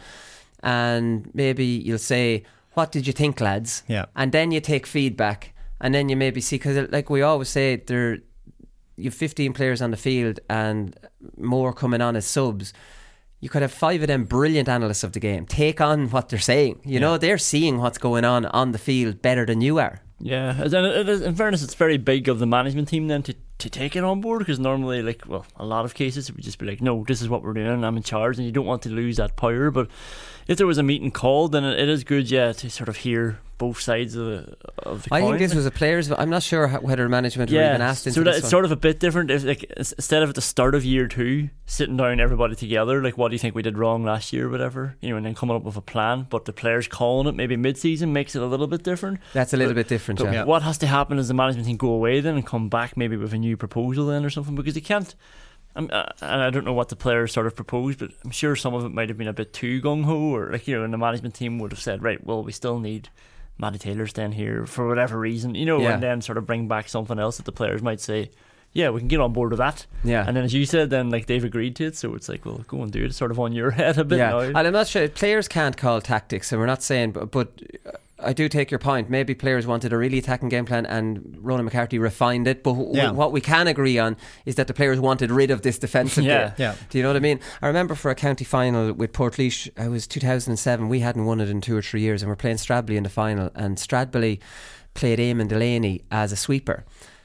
and maybe you'll say, "What did you think, lads?" Yeah. And then you take feedback, and then you maybe see, because like we always say, there you've fifteen players on the field and more coming on as subs. you could have five of them brilliant analysts of the game take on what they're saying. You yeah. know, they're seeing what's going on on the field better than you are. Yeah, and it is, in fairness, it's very big of the management team then to, to take it on board, because normally, like, well, a lot of cases it would just be like, no, this is what we're doing, I'm in charge, and you don't want to lose that power. But if there was a meeting called, then it is good, yeah, to sort of hear both sides of the, of the I coin. think this was a players. I'm not sure how, whether management yeah, were even asked into so this it's one. sort of a bit different. If, like, instead of at the start of year two sitting down everybody together, like, what do you think we did wrong last year, or whatever, you know, and then coming up with a plan. But the players calling it maybe mid-season makes it a little bit different. That's a little but, bit different. But yeah. what has to happen is the management team go away then and come back maybe with a new proposal then or something, because they can't. I'm, uh, and I don't know what the players sort of proposed, but I'm sure some of it might have been a bit too gung-ho, or, like, you know, and the management team would have said, right, well, we still need Matty Taylor staying here for whatever reason, you know, yeah. and then sort of bring back something else that the players might say, yeah, we can get on board with that. Yeah. And then, as you said, then, like, they've agreed to it, so it's like, well, go and do it. It's sort of on your head a bit yeah. now. And I'm not sure, players can't call tactics, and we're not saying, but, but I do take your point. Maybe players wanted a really attacking game plan and Ronan McCarthy refined it, but w- yeah. what we can agree on is that the players wanted rid of this defensive yeah. game. Yeah. Do you know what I mean? I remember for a county final with Portlaoise, it was two thousand seven, we hadn't won it in two or three years, and we're playing Stradbally in the final, and Stradbally played Eamon Delaney as a sweeper.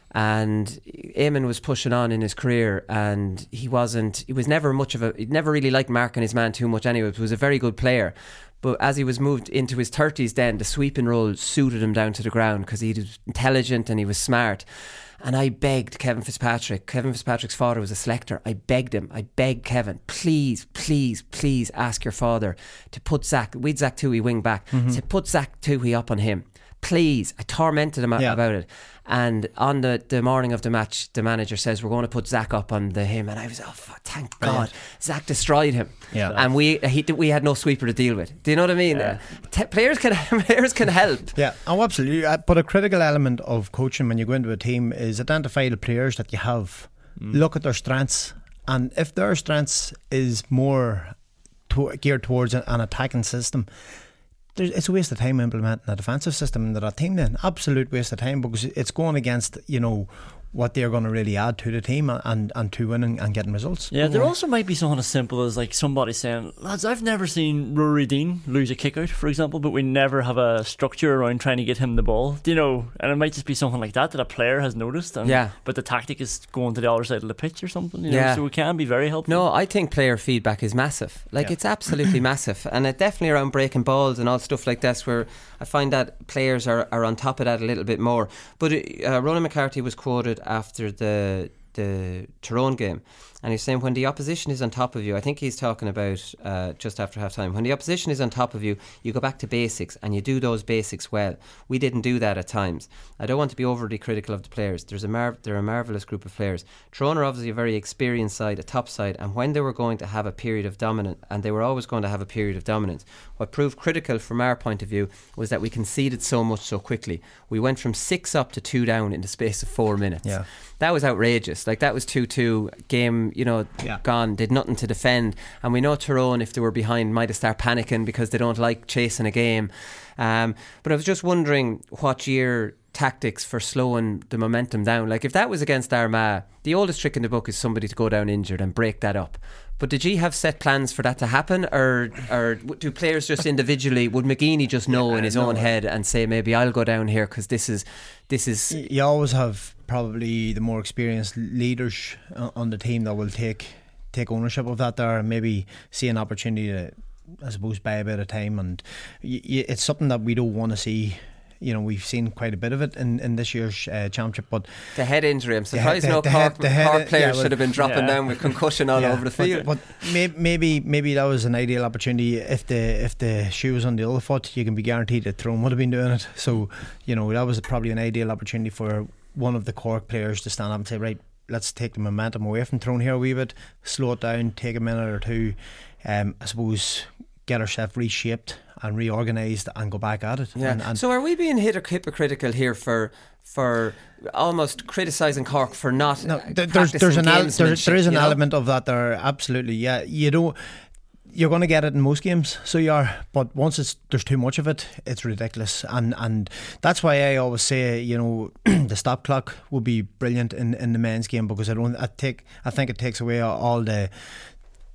And Eamon was pushing on in his career, and he wasn't, he was never much of a, he never really liked marking his man too much anyway. He was a very good player. But as he was moved into his thirties then, the sweeping role suited him down to the ground because he was intelligent and he was smart. And I begged Kevin Fitzpatrick, Kevin Fitzpatrick's father was a selector, I begged him, I begged Kevin, please, please, please ask your father to put Zach, we'd Zach Toohey wing back, mm-hmm. to put Zach Toohey up on him. Please. I tormented him yeah. about it. And on the, the morning of the match, the manager says, we're going to put Zach up on the him. And I was, oh, thank God. Zach destroyed him. Yeah. And we he, we had no sweeper to deal with. Do you know what I mean? Yeah. T- players can players can help. Yeah, oh, absolutely. But a critical element of coaching when you go into a team is identify the players that you have. Mm. Look at their strengths. And if their strengths is more to- geared towards an, an attacking system, it's a waste of time implementing a defensive system into that team then. Absolute waste of time, because it's going against, you know, what they're going to really add to the team and, and to winning and getting results. Yeah, there also might be something as simple as like somebody saying, lads, I've never seen Rory Dean lose a kick out, for example, but we never have a structure around trying to get him the ball. Do you know? And it might just be something like that that a player has noticed, and, yeah. but the tactic is going to the other side of the pitch or something, you know? Yeah. So it can be very helpful. No, I think player feedback is massive. Like, yeah. it's absolutely massive. And it definitely around breaking balls and all stuff like this, where I find that players are, are on top of that a little bit more. But uh, Ronan McCarthy was quoted after the the Tyrone game, and he's saying when the opposition is on top of you, I think he's talking about uh, just after half time, when the opposition is on top of you, you go back to basics and you do those basics well. We didn't do that at times. I don't want to be overly critical of the players. There's a mar- they're a marvellous group of players. Tyrone are obviously a very experienced side, a top side, and when they were going to have a period of dominance, and they were always going to have a period of dominance, what proved critical from our point of view was that we conceded so much so quickly. We went from six up to two down in the space of four minutes. Yeah. That was outrageous. Like, that was two two, game, you know, yeah. gone, did nothing to defend. And we know Tyrone, if they were behind, might have started panicking because they don't like chasing a game. Um, but I was just wondering what year tactics for slowing the momentum down. Like, if that was against Armagh, the oldest trick in the book is somebody to go down injured and break that up. But did you have set plans for that to happen, or or do players just individually, would McGeaney just know yeah, in his no. own head and say, maybe I'll go down here because this is this is you always have probably the more experienced leaders on the team that will take take ownership of that there and maybe see an opportunity to, I suppose, buy a bit of time. And y- y- it's something that we don't want to see. You know, we've seen quite a bit of it in, in this year's uh, championship. But the head injury, I'm surprised the, no the Cork, head, head, Cork players yeah, well, should have been dropping yeah. down with concussion all yeah, over the field. But, but may, maybe maybe that was an ideal opportunity. If the if the shoe was on the other foot, you can be guaranteed that Tyrone would have been doing it. So, you know, that was probably an ideal opportunity for one of the Cork players to stand up and say, right, let's take the momentum away from Tyrone here a wee bit, slow it down, take a minute or two, um, I suppose, get ourselves reshaped and reorganised and go back at it. Yeah. And, and so are we being hypocritical here for for almost criticising Cork for not no, there, there's, there's an el- there, there is an you know? element of that there, absolutely. Yeah, you don't. You're going to get it in most games, so you are. But once it's there's too much of it, it's ridiculous, and and that's why I always say, you know, the stop clock would be brilliant in, in the men's game, because I don't. I take. I think it takes away all the.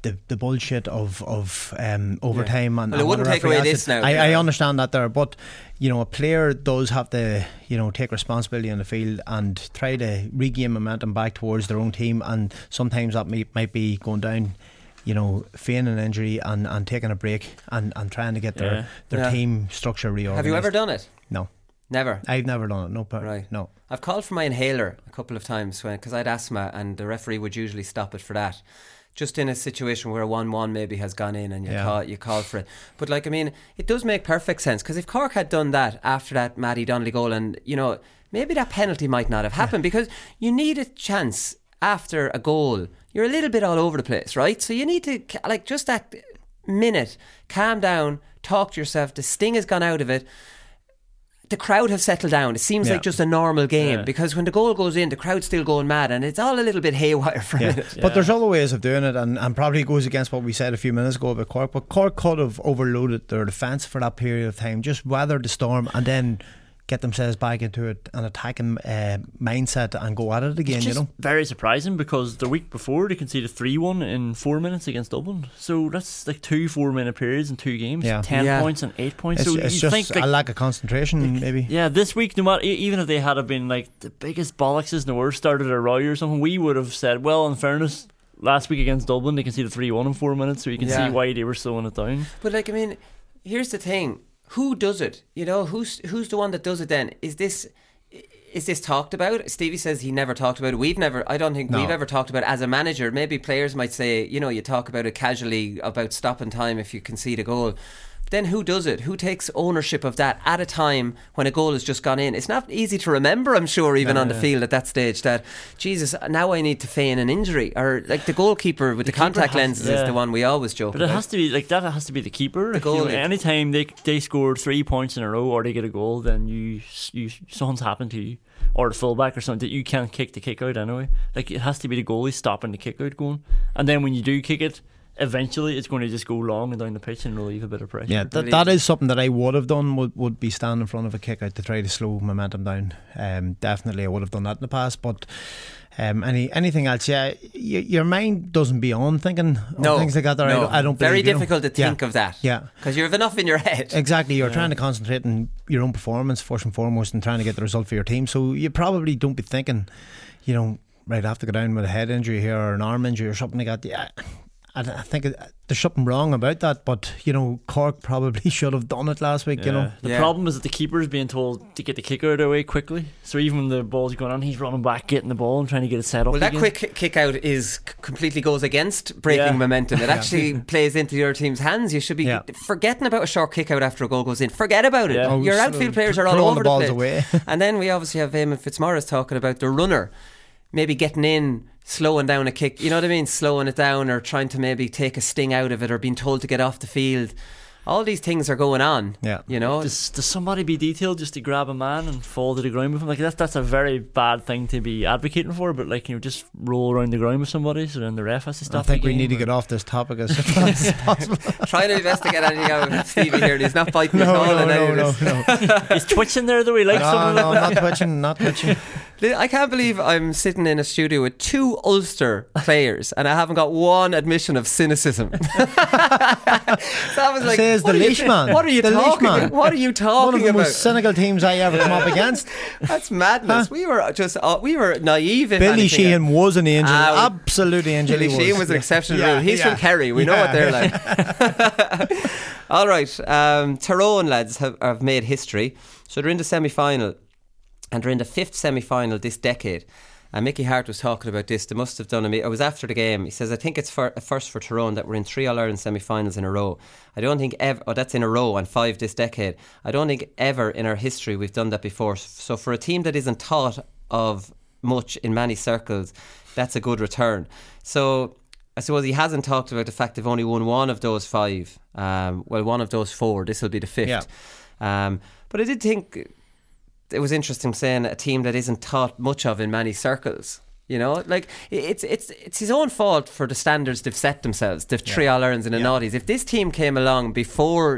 the, the bullshit of of um, overtime yeah. and, well, and it wouldn't take away this now. I, yeah. I understand that there, but you know, a player does have to, you know, take responsibility on the field and try to regain momentum back towards their own team, and sometimes that may, might be going down, you know, feigning an injury and, and taking a break and, and trying to get their, yeah. their yeah. team structure reorganised. Have you ever done it? No. Never? I've never done it, no. Part, right. No. I've called for my inhaler a couple of times because I had asthma, and the referee would usually stop it for that. Just in a situation where a one one maybe has gone in and you yeah. call you call for it. But like, I mean, it does make perfect sense, because if Cork had done that after that Matty Donnelly goal, and you know, maybe that penalty might not have happened, yeah. because you need a chance after a goal. You're a little bit all over the place, right? So you need to, like, just that minute, calm down, talk to yourself. The sting has gone out of it. The crowd have settled down. It seems yeah. like just a normal game, yeah. because when the goal goes in, the crowd's still going mad, and it's all a little bit haywire for yeah. a minute. But yeah. there's other ways of doing it, and, and probably goes against what we said a few minutes ago about Cork. But Cork could have overloaded their defence for that period of time, just weather the storm, and then get themselves back into it, an attacking uh, mindset, and go at it again. It's just you know, very surprising, because the week before they conceded three one in four minutes against Dublin. So that's like two four minute periods in two games. Yeah. Ten yeah. points and eight points. It's, so it's you just think, like, a lack of concentration, like, maybe. Yeah, this week, no matter, even if they had have been like the biggest bollockses in the world, started a row or something, we would have said, well, in fairness, last week against Dublin they conceded three one in four minutes, so you can yeah. see why they were slowing it down. But like, I mean, here's the thing. Who does it? You know, who's who's the one that does it then? Is this is this talked about? Stevie says he never talked about it. We've never, I don't think no. we've ever talked about it as a manager. Maybe players might say, you know, you talk about it casually about stopping time if you concede a goal. Then who does it? Who takes ownership of that at a time when a goal has just gone in? It's not easy to remember, I'm sure, even no, on the yeah. field at that stage, that, Jesus, now I need to feign an injury. Or like the goalkeeper with the, the contact lenses to, yeah. is the one we always joke But it about. has to be, like, that has to be the keeper. The goal, you know, anytime they they score three points in a row or they get a goal, then you, you something's happened to you. Or the fullback or something, that you can't kick the kick out anyway. Like, it has to be the goalie stopping the kick out going. And then when you do kick it, eventually it's going to just go long and down the pitch and relieve a bit of pressure. Yeah, th- that is something that I would have done, would, would be stand in front of a kick out to try to slow momentum down. Um, definitely I would have done that in the past, but um, any anything else, yeah, y- your mind doesn't be on thinking no, of things like that. Or no. I don't, I don't Very believe, difficult you know? to think yeah. of that. Yeah. Because you have enough in your head. Exactly, you're yeah. trying to concentrate on your own performance first and foremost, and trying to get the result for your team. So you probably don't be thinking, you know, right, I have to go down with a head injury here or an arm injury or something like that. Yeah, I think there's something wrong about that, but you know, Cork probably should have done it last week. Yeah. You know, the yeah. problem is that the keeper is being told to get the kick out away quickly. So even when the ball's going on, he's running back, getting the ball, and trying to get it set up. Well, that again. quick kick out is completely goes against breaking yeah. momentum. It actually plays into your team's hands. You should be yeah. forgetting about a short kick out after a goal goes in. Forget about it. Yeah. Your outfield players are all over the balls the away. And then we obviously have Eamon Fitzmaurice talking about the runner maybe getting in, slowing down a kick, you know what I mean, slowing it down, or trying to maybe take a sting out of it, or being told to get off the field. All these things are going on. Yeah, you know. Does, does somebody be detailed just to grab a man and fall to the ground with him? Like, that's that's a very bad thing to be advocating for. But like, you know, just roll around the ground with somebody, so then the ref has to stop. I think the we game, need to or... get off this topic as fast as possible. Trying to investigate anything out of Stevie here. He's not biting no, at all. No, no, no, no, no. He's twitching there, though. He likes no, something. No, like not twitching, not twitching. I can't believe I'm sitting in a studio with two Ulster players and I haven't got one admission of cynicism. So I was like, says the Leishman. What are you the talking Leishman. about? What are you talking One of the about? most cynical teams I ever come up against. That's madness. Huh? We were just uh, we were naive. If Billy Sheehan else. was an angel. Uh, Absolutely angel. Billy Sheehan was an exception to the yeah, rule. He's yeah. from Kerry. We yeah. know what they're like. All right, um, Tyrone lads have, have made history. So they're in the semi-final. And they're in the fifth semi-final this decade. And Mickey Hart was talking about this. They must have done a... It was after the game. He says, I think it's for, a first for Tyrone that we're in three All-Ireland semi-finals in a row. I don't think ever... Oh, that's in a row, and five this decade. I don't think ever in our history we've done that before. So for a team that isn't thought of much in many circles, that's a good return. So I suppose he hasn't talked about the fact they've only won one of those five. Um, well, one of those four. This will be the fifth. Yeah. Um, but I did think... It was interesting saying a team that isn't thought much of in many circles. You know, like it's it's it's his own fault for the standards they've set themselves. They've three yeah. All-Irelands and a yeah. noughties. If this team came along before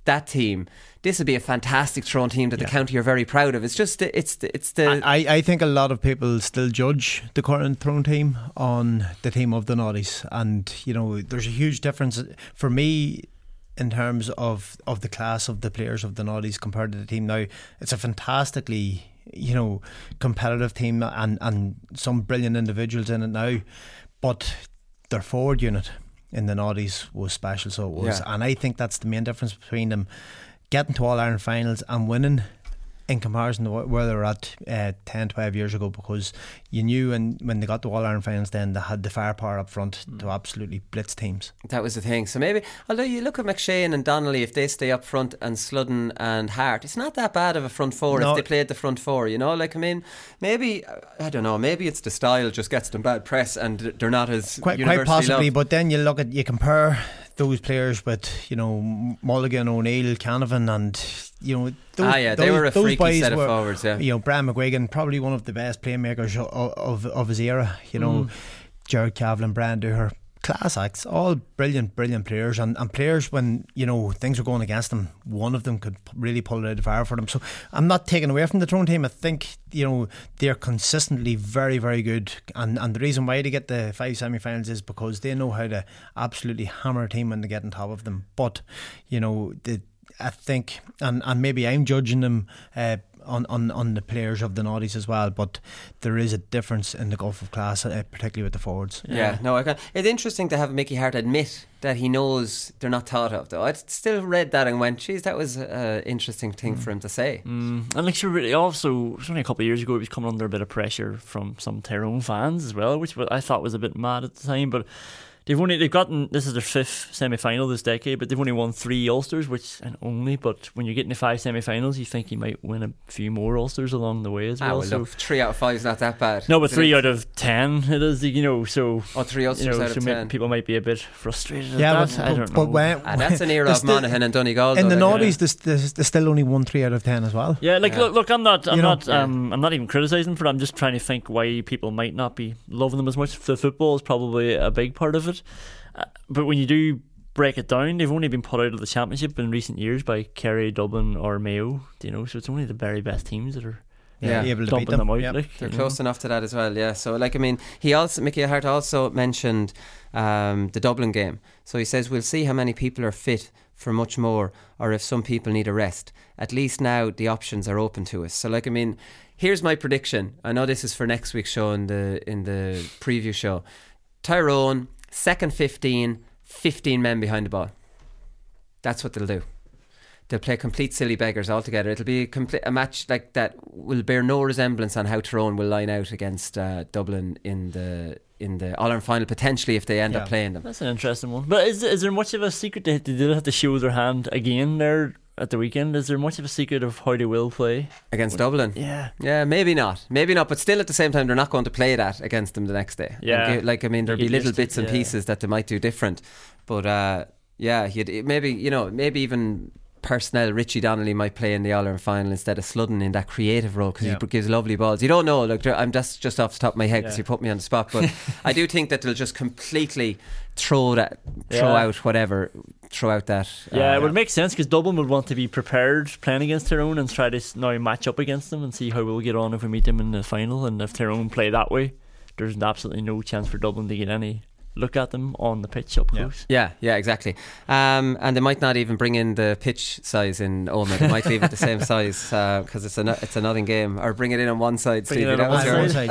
that team, this would be a fantastic Tyrone team that yeah. the county are very proud of. It's just, it's the, it's the. I, I think a lot of people still judge the current Tyrone team on the team of the Noddies, and you know, there's a huge difference for me in terms of, of the class of the players of the Noddies compared to the team now. It's a fantastically, you know, competitive team, and, and some brilliant individuals in it now, but their forward unit in the Noddies was special, so it was, yeah. and I think that's the main difference between them getting to All-Ireland finals and winning in comparison to where they were at uh, ten, twelve years ago, because you knew when, when they got to All-Ireland finals then they had the firepower up front mm. to absolutely blitz teams. That was the thing. So maybe, although you look at McShane and Donnelly, if they stay up front, and Sludden and Hart, it's not that bad of a front four no. if they played the front four, you know, like I mean maybe, I don't know, maybe it's the style just gets them bad press and they're not as quite, quite possibly loved. But then you look at, you compare those players with, you know, Mulligan, O'Neill, Canavan, and you know, those, ah yeah, they those, were a freaky set of were, forwards. Yeah, you know, Brian McGuigan, probably one of the best playmakers of of, of his era. You know, mm. Jared Cavlin, Brian Dooher, class acts, all brilliant, brilliant players, and, and players when you know things were going against them, one of them could really pull it out of the fire for them. So I'm not taking away from the Tyrone team. I think you know they're consistently very, very good, and and the reason why they get the five semi-finals is because they know how to absolutely hammer a team when they get on top of them. But you know the. I think, and, and maybe I'm judging them uh, on, on, on the players of the Noddies as well, but there is a difference in the gulf of class, uh, particularly with the forwards. Yeah, yeah no, I can. It's interesting to have Mickey Hart admit that he knows they're not thought of, though. I still read that and went, geez, that was an interesting thing mm. for him to say. Mm. And like, sure, really also, it was only a couple of years ago, he was coming under a bit of pressure from some Tyrone fans as well, which I thought was a bit mad at the time, but They've only they've gotten this is their fifth semi-final this decade, but they've only won three Ulsters, which and only. But when you're getting to five semi-finals, you think you might win a few more Ulsters along the way as well. Ah, well, so look, three out of five is not that bad. No, but three it? out of ten it is. You know, so oh, three Ulsters you know, out so of ten. People might be a bit frustrated. Yeah, at but, that. I don't but know. When, ah, that's an era of Monaghan and Donegal. In the like, Noddies, yeah. there's, there's still only won three out of ten as well. Yeah, like yeah. look, look, I'm not, I'm you not, know, um, I'm not even criticising for it. I'm just trying to think why people might not be loving them as much. The football is probably a big part of it. Uh, but when you do break it down, they've only been put out of the championship in recent years by Kerry, Dublin or Mayo, you know, so it's only the very best teams that are yeah, yeah able to dumping beat them, them out. yep. Like, they're you close know. enough to that as well, yeah. So like I mean he also Mickey Hart also mentioned um, the Dublin game. So he says we'll see how many people are fit for much more, or if some people need a rest. At least now the options are open to us. So like I mean here's my prediction. I know this is for next week's show in the in the preview show. Tyrone, second fifteen, fifteen men behind the ball. That's what they'll do. They'll play complete silly beggars altogether. It'll be a, complete, a match like that will bear no resemblance on how Tyrone will line out against uh, Dublin in the in the All-Ireland final, potentially, if they end yeah. up playing them. That's an interesting one. But is is there much of a secret? They did have to show their hand again there at the weekend. Is there much of a secret of how they will play against Dublin? Yeah, yeah, maybe not, maybe not. But still, at the same time, they're not going to play that against them the next day. Yeah, like, like I mean, there'll be little bits it, and yeah. pieces that they might do different. But uh, yeah, he'd, maybe you know, maybe even personnel. Richie Donnelly might play in the All-Ireland final instead of Sludden in that creative role because yeah. he gives lovely balls. You don't know. Look, I'm just just off the top of my head because yeah. you put me on the spot. But I do think that they'll just completely throw that, throw yeah. out whatever. Throw out that yeah uh, it would make sense because Dublin would want to be prepared playing against Tyrone and try to now match up against them and see how we'll get on if we meet them in the final. And if Tyrone play that way, there's absolutely no chance for Dublin to get any look at them on the pitch up close. Yeah, yeah, yeah, exactly. Um, and they might not even bring in the pitch size in Omagh. They might leave it the same size because uh, it's a no, it's a nothing game, or bring it in on one side. Bring Stevie, it in on one your... side.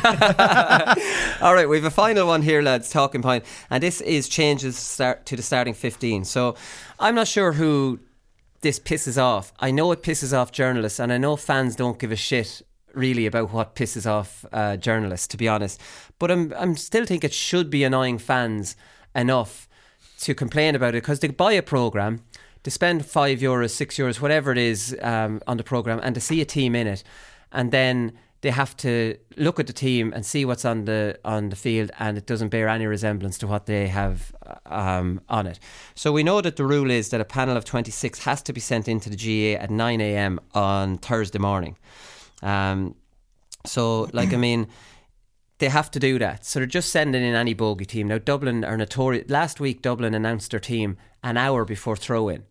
Yeah. All right, we have a final one here, lads. Talking point, and this is changes start to the starting fifteen. So I'm not sure who this pisses off. I know it pisses off journalists, and I know fans don't give a shit really about what pisses off uh, journalists, to be honest. But I'm I'm still think it should be annoying fans enough to complain about it because they buy a programme, to spend five euros, six euros, whatever it is um, on the programme, and to see a team in it, and then they have to look at the team and see what's on the on the field, and it doesn't bear any resemblance to what they have um, on it. So we know that the rule is that a panel of twenty-six has to be sent into the G A A at nine a.m. on Thursday morning. Um, so, like, I mean, they have to do that. So they're just sending in any bogey team. Now, Dublin are notorious. Last week, Dublin announced their team an hour before throw-in.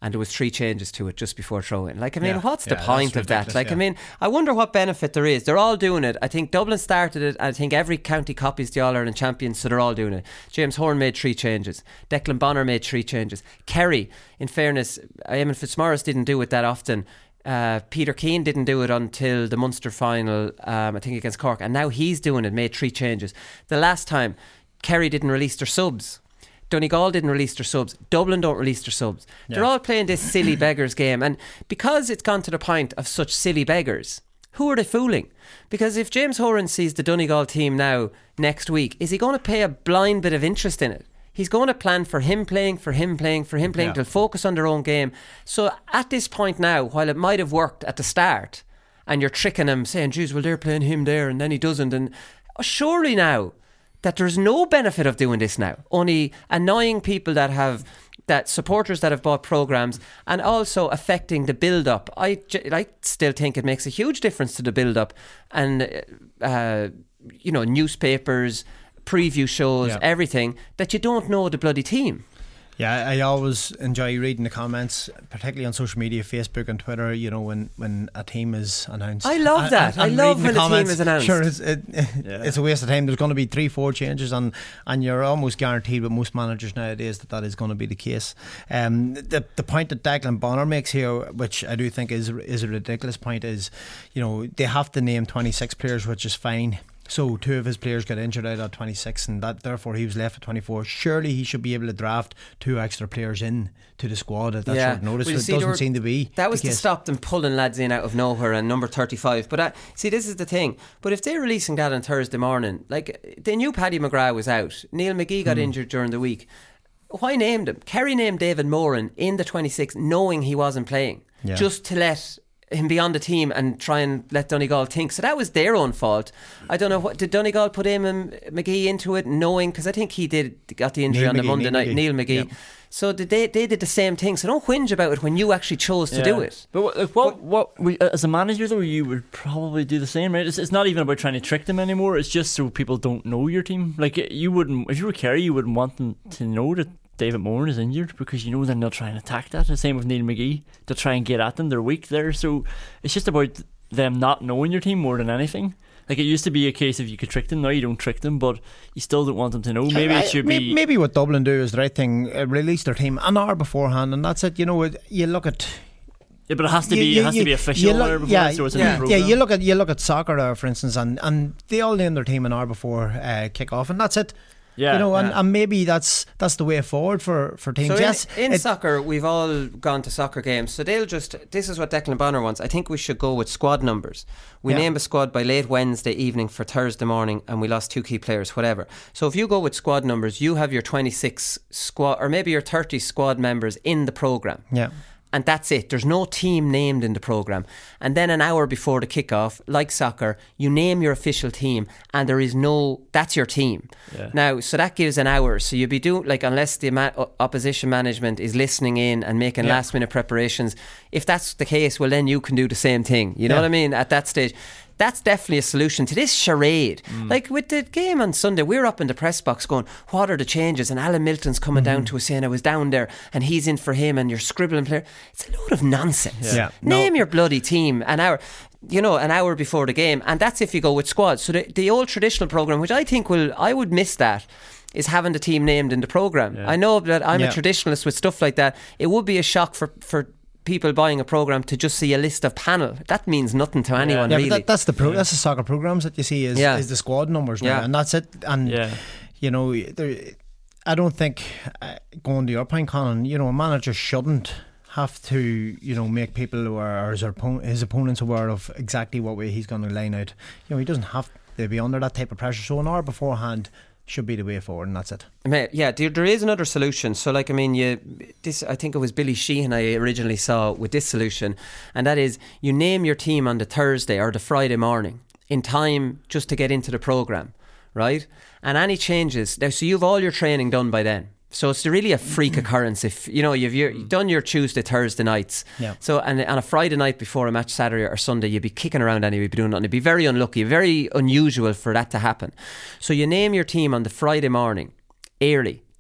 and there was three changes to it just before throw-in. Like, I mean, yeah, what's the yeah, point of that? Like, yeah. I mean, I wonder what benefit there is. They're all doing it. I think Dublin started it. I think every county copies the All-Ireland champions, so they're all doing it. James Horan made three changes. Declan Bonner made three changes. Kerry, in fairness, Eamon Fitzmaurice didn't do it that often. Uh, Peter Keane didn't do it until the Munster final, um, I think against Cork, and now he's doing it, made three changes. The last time, Kerry didn't release their subs. Donegal didn't release their subs. Dublin don't release their subs. Yeah. They're all playing this silly beggars game. And because it's gone to the point of such silly beggars, who are they fooling? Because if James Horan sees the Donegal team now next week, is he going to pay a blind bit of interest in it? He's going to plan for him playing, for him playing, for him playing. Yeah. They'll focus on their own game. So at this point now, while it might have worked at the start, and you're tricking him, saying, geez, well, they're playing him there, and then he doesn't. And surely now, that there's no benefit of doing this now, only annoying people that have that supporters that have bought programmes, and also affecting the build up. I, I still think it makes a huge difference to the build up, and uh, you know, newspapers, preview shows, yeah. everything, that you don't know the bloody team. Yeah, I always enjoy reading the comments, particularly on social media, Facebook and Twitter, you know, when, when a team is announced. I love that. And, and I love when a team is announced. Sure, it's, it, yeah. it's a waste of time. There's going to be three, four changes, and, and you're almost guaranteed with most managers nowadays that that is going to be the case. Um, the the point that Declan Bonner makes here, which I do think is is a ridiculous point, is, you know, they have to name twenty-six players, which is fine. So two of his players got injured out at twenty-six, and that therefore he was left at twenty-four. Surely he should be able to draft two extra players in to the squad at that yeah. short notice. Well, it see, doesn't were, seem to be that was the to case. Stop them pulling lads in out of nowhere, and number thirty-five. But I, see, this is the thing. But if they're releasing that on Thursday morning, like, they knew Paddy McGrath was out, Neil McGee got hmm. injured during the week. Why named him? Kerry named David Moran in the twenty-six, knowing he wasn't playing, yeah. just to let him be on the team and try and let Donegal think. So that was their own fault. I don't know, what did Donegal put him and McGee into it, knowing, because I think he did got the injury Neil on the McGee, Monday Neil night McGee. Neil McGee yep. So did they they did the same thing. So don't whinge about it when you actually chose to yeah. do it. But like, what but, what we, as a manager though, you would probably do the same, right? It's, it's not even about trying to trick them anymore. It's just so people don't know your team. Like, you wouldn't, if you were Kerry, you wouldn't want them to know that David Moran is injured, because you know then they'll try and attack that. The same with Neil McGee. They'll try and get at them. They're weak there. So it's just about them not knowing your team more than anything. Like, it used to be a case of you could trick them. Now you don't trick them, but you still don't want them to know. Maybe it should be. Maybe what Dublin do is the right thing. Uh, release their team an hour beforehand, and that's it. You know, you look at. Yeah, but it has to be. You, you, it has you, to be official look, there before, yeah, so it's yeah, in the yeah. You look at you look at soccer there, for instance, and, and they all name their team an hour before uh, kick off, and that's it. Yeah, you know, and, yeah. and maybe that's that's the way forward for, for teams. So yes, in, in it, soccer, we've all gone to soccer games, so they'll just. This is what Declan Bonner wants. I think we should go with squad numbers. We yeah. name a squad by late Wednesday evening for Thursday morning, and we lost two key players, whatever. So if you go with squad numbers, you have your twenty-six squad, or maybe your thirty squad members in the programme. Yeah. And that's it. There's no team named in the programme. And then an hour before the kickoff, like soccer, you name your official team, and there is no, that's your team. Yeah. Now, so that gives an hour. So you'd be doing, like, unless the ma- opposition management is listening in and making yeah. last minute preparations, if that's the case, well, then you can do the same thing. You know yeah. what I mean? At that stage. That's definitely a solution to this charade. Mm. Like with the game on Sunday, we were up in the press box going, what are the changes? And Alan Milton's coming mm-hmm. down to us saying I was down there and he's in for him and you're scribbling player. It's a load of nonsense. Yeah. Name no. your bloody team an hour, you know, an hour before the game, and that's if you go with squads. So the, the old traditional programme, which I think will, I would miss that, is having the team named in the programme. Yeah. I know that I'm yeah. a traditionalist with stuff like that. It would be a shock for, for people buying a programme to just see a list of panel. That means nothing to anyone yeah, really. But that, that's the pro- yeah. that's the soccer programmes that you see is, yeah. is the squad numbers now, yeah. and that's it. And yeah. you know, there, I don't think uh, going to your point, Colin, you know, a manager shouldn't have to, you know, make people or his, oppo- his opponents aware of exactly what way he's going to line out. You know, he doesn't have to be under that type of pressure. So an hour beforehand should be the way forward, and that's it. Yeah, there, there is another solution. So, like, I mean, you, this, I think it was Billy Sheehan I originally saw with this solution, and that is you name your team on the Thursday or the Friday morning in time just to get into the programme, right? And any changes, now, so you've all your training done by then. So it's really a freak occurrence if, you know, you've, you've done your Tuesday, Thursday nights. Yeah. So, and on a Friday night before a match Saturday or Sunday, you'd be kicking around anyway, you'd be doing nothing. It'd be very unlucky, very unusual for that to happen. So you name your team on the Friday morning, early,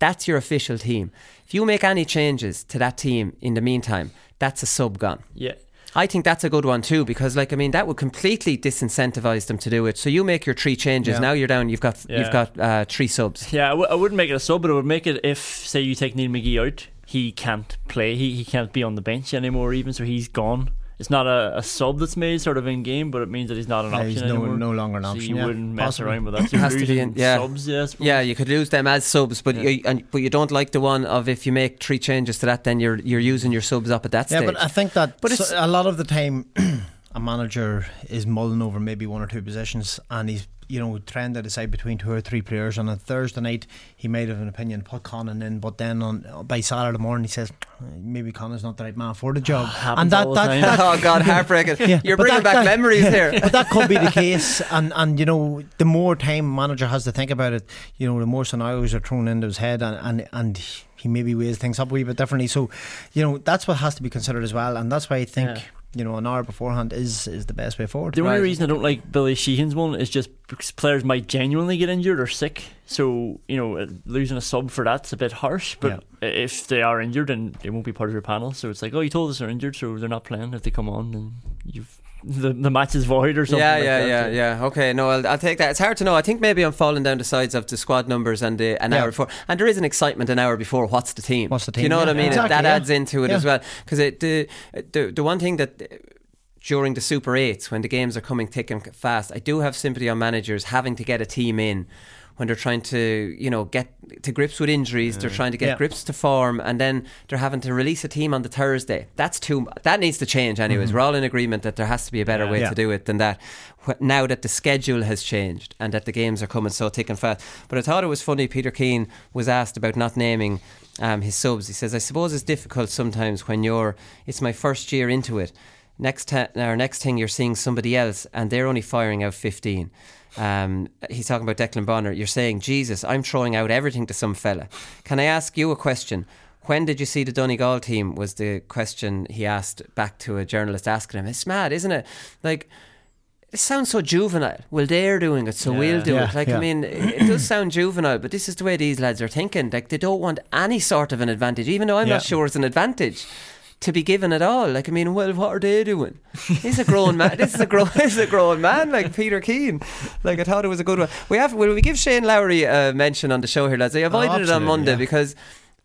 That's your official team. If you make any changes to that team in the meantime, that's a sub gone. Yeah. I think that's a good one too, because like I mean that would completely disincentivize them to do it. So you make your three changes. Yeah. Now you're down. You've got yeah. you've got uh, three subs. Yeah, I, w- I wouldn't make it a sub, but I would make it if, say, you take Neil McGee out, he can't play. He he can't be on the bench anymore, even so he's gone. It's not a, a sub that's made sort of in game, but it means that he's not an yeah, option he's no, anymore. no longer an option. So you yeah. wouldn't mess Possibly. around with that. So It has to be in, yeah. subs, yeah, yeah. You could lose them as subs, but yeah. you, and, but you don't like the one of if you make three changes to that, then you're you're using your subs up at that yeah, stage. Yeah, but I think that but so, a lot of the time a manager is mulling over maybe one or two positions, and he's you know trying to decide between two or three players. On a Thursday night, he might have an opinion, put Conan in, but then on by Saturday morning, he says maybe Conan's not the right man for the job. and that, that, that oh god, heartbreaking. yeah, You're bringing that, back that, memories yeah, here. But that could be the case, and and you know the more time manager has to think about it, you know the more scenarios are thrown into his head, and and and. he maybe weighs things up a wee bit differently. So, you know, that's what has to be considered as well, and that's why I think. Yeah. You know, an hour beforehand is is the best way forward. The only right. reason I don't like Billy Sheehan's one is just because players might genuinely get injured or sick. So, you know, losing a sub for that's a bit harsh. But yeah. if they are injured, then it won't be part of your panel. So it's like, oh, you told us they're injured, so they're not playing. If they come on, then you've the the match is void or something. Yeah, like yeah, that, yeah, so. yeah. Okay, no, I'll, I'll take that. It's hard to know. I think maybe I'm falling down the sides of the squad numbers and the an yeah. hour before, and there is an excitement an hour before. What's the team? What's the team? Do you know yeah, what I mean? exactly, that yeah. adds into it yeah. as well, because the the the one thing that. During the Super eights, when the games are coming thick and fast, I do have sympathy on managers having to get a team in when they're trying to, you know, get to grips with injuries. Yeah. They're trying to get yeah. grips to form, and then they're having to release a team on the Thursday. That's too. That needs to change, anyways. Mm-hmm. We're all in agreement that there has to be a better yeah. way yeah. to do it than that. Now that the schedule has changed and that the games are coming so thick and fast. But I thought it was funny. Peter Keane was asked about not naming um, his subs. He says, "I suppose it's difficult sometimes when you're. It's my first year into it." Next, ta- or next thing you're seeing somebody else and they're only firing out fifteen. Um, he's talking about Declan Bonner. You're saying, Jesus, I'm throwing out everything to some fella. Can I ask you a question? When did you see the Donegal team? Was the question he asked back to a journalist asking him. It's mad, isn't it? Like, it sounds so juvenile. Well, they're doing it, so yeah. we'll do yeah, it. Like, yeah. I mean, it, it does sound juvenile, but this is the way these lads are thinking. Like, they don't want any sort of an advantage, even though I'm yeah. not sure it's an advantage to be given at all. Like, I mean, well, what are they doing? He's a grown man. This is a grown. This is a grown man, like Peter Keane. Like, I thought it was a good one. We have. Will we give Shane Lowry a mention on the show here, lads? I avoided oh, it on Monday yeah. because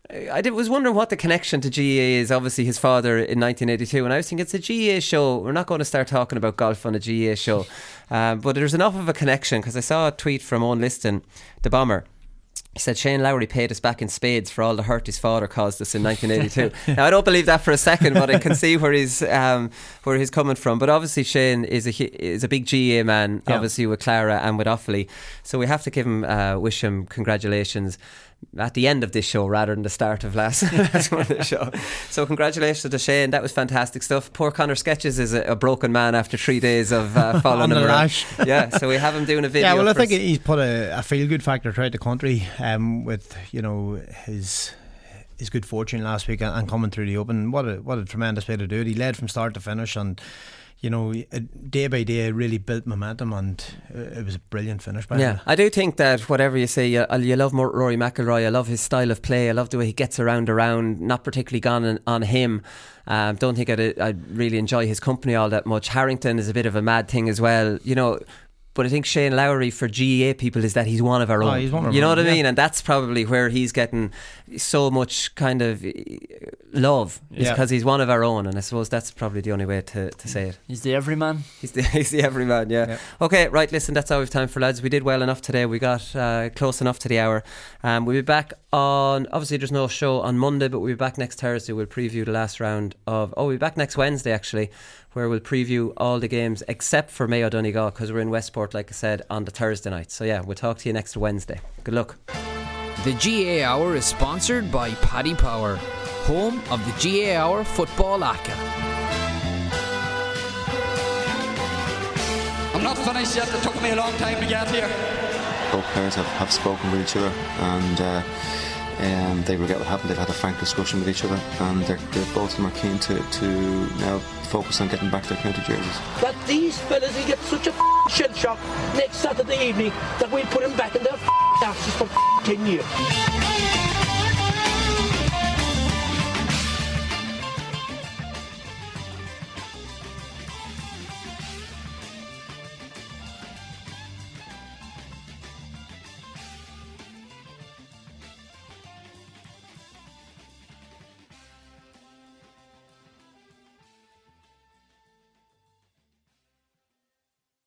I did, was wondering what the connection to G A A is. Obviously, his father in nineteen eighty-two, and I was thinking it's a G A A show. We're not going to start talking about golf on a G A A show, um, but there's enough of a connection because I saw a tweet from Owen Liston, the bomber. He said Shane Lowry paid us back in spades for all the hurt his father caused us in nineteen eighty-two. Now, I don't believe that for a second, but I can see where he's um, where he's coming from. But obviously, Shane is a is a big G A A man, yeah. obviously with Clara and with Offaly. So we have to give him, uh, wish him congratulations at the end of this show rather than the start of last, last one of the show. So congratulations to Shane. That was fantastic stuff. Poor Connor Sketches is a, a broken man after three days of uh, following him around. Yeah, so we have him doing a video. Yeah, well, I think us. he's put a, a feel good factor throughout the country um, with, you know, his his good fortune last week and, and coming through the Open. What a what a tremendous way to do it. He led from start to finish, and you know, day by day really built momentum, and it was a brilliant finish by yeah him. I do think that whatever you say, you, you love Rory McIlroy. I love his style of play. I love the way he gets around around, not particularly gone on, on him. Um, don't think I'd, I'd really enjoy his company all that much. Harrington is a bit of a mad thing as well, you know. But I think Shane Lowry for G A A people is that he's one of our own. Oh, he's one of you know own, what I yeah. mean? And that's probably where he's getting so much kind of love, is because yeah. he's one of our own. And I suppose that's probably the only way to, to say it. He's the everyman. He's the, he's the everyman, yeah. yeah. Okay, right, listen, that's all we've time for, lads. We did well enough today. We got uh, close enough to the hour. Um, we'll be back on, obviously there's no show on Monday, but we'll be back next Thursday. We'll preview the last round of, oh, we'll be back next Wednesday actually, where we'll preview all the games except for Mayo Donegal, because we're in Westport, like I said, on the Thursday night. So yeah, we'll talk to you next Wednesday. Good luck. The G A A Hour is sponsored by Paddy Power, home of the G A A Hour Football A C A. I'm not finished yet. It took me a long time to get here. Both players have, have spoken with each other, and uh, um, they regret what happened. They've had a frank discussion with each other, and they're, they're both of them are keen to, to now focus on getting back their county jerseys. That these fellas will get such a shell shock next Saturday evening that we'll put them back in their asses for ten years.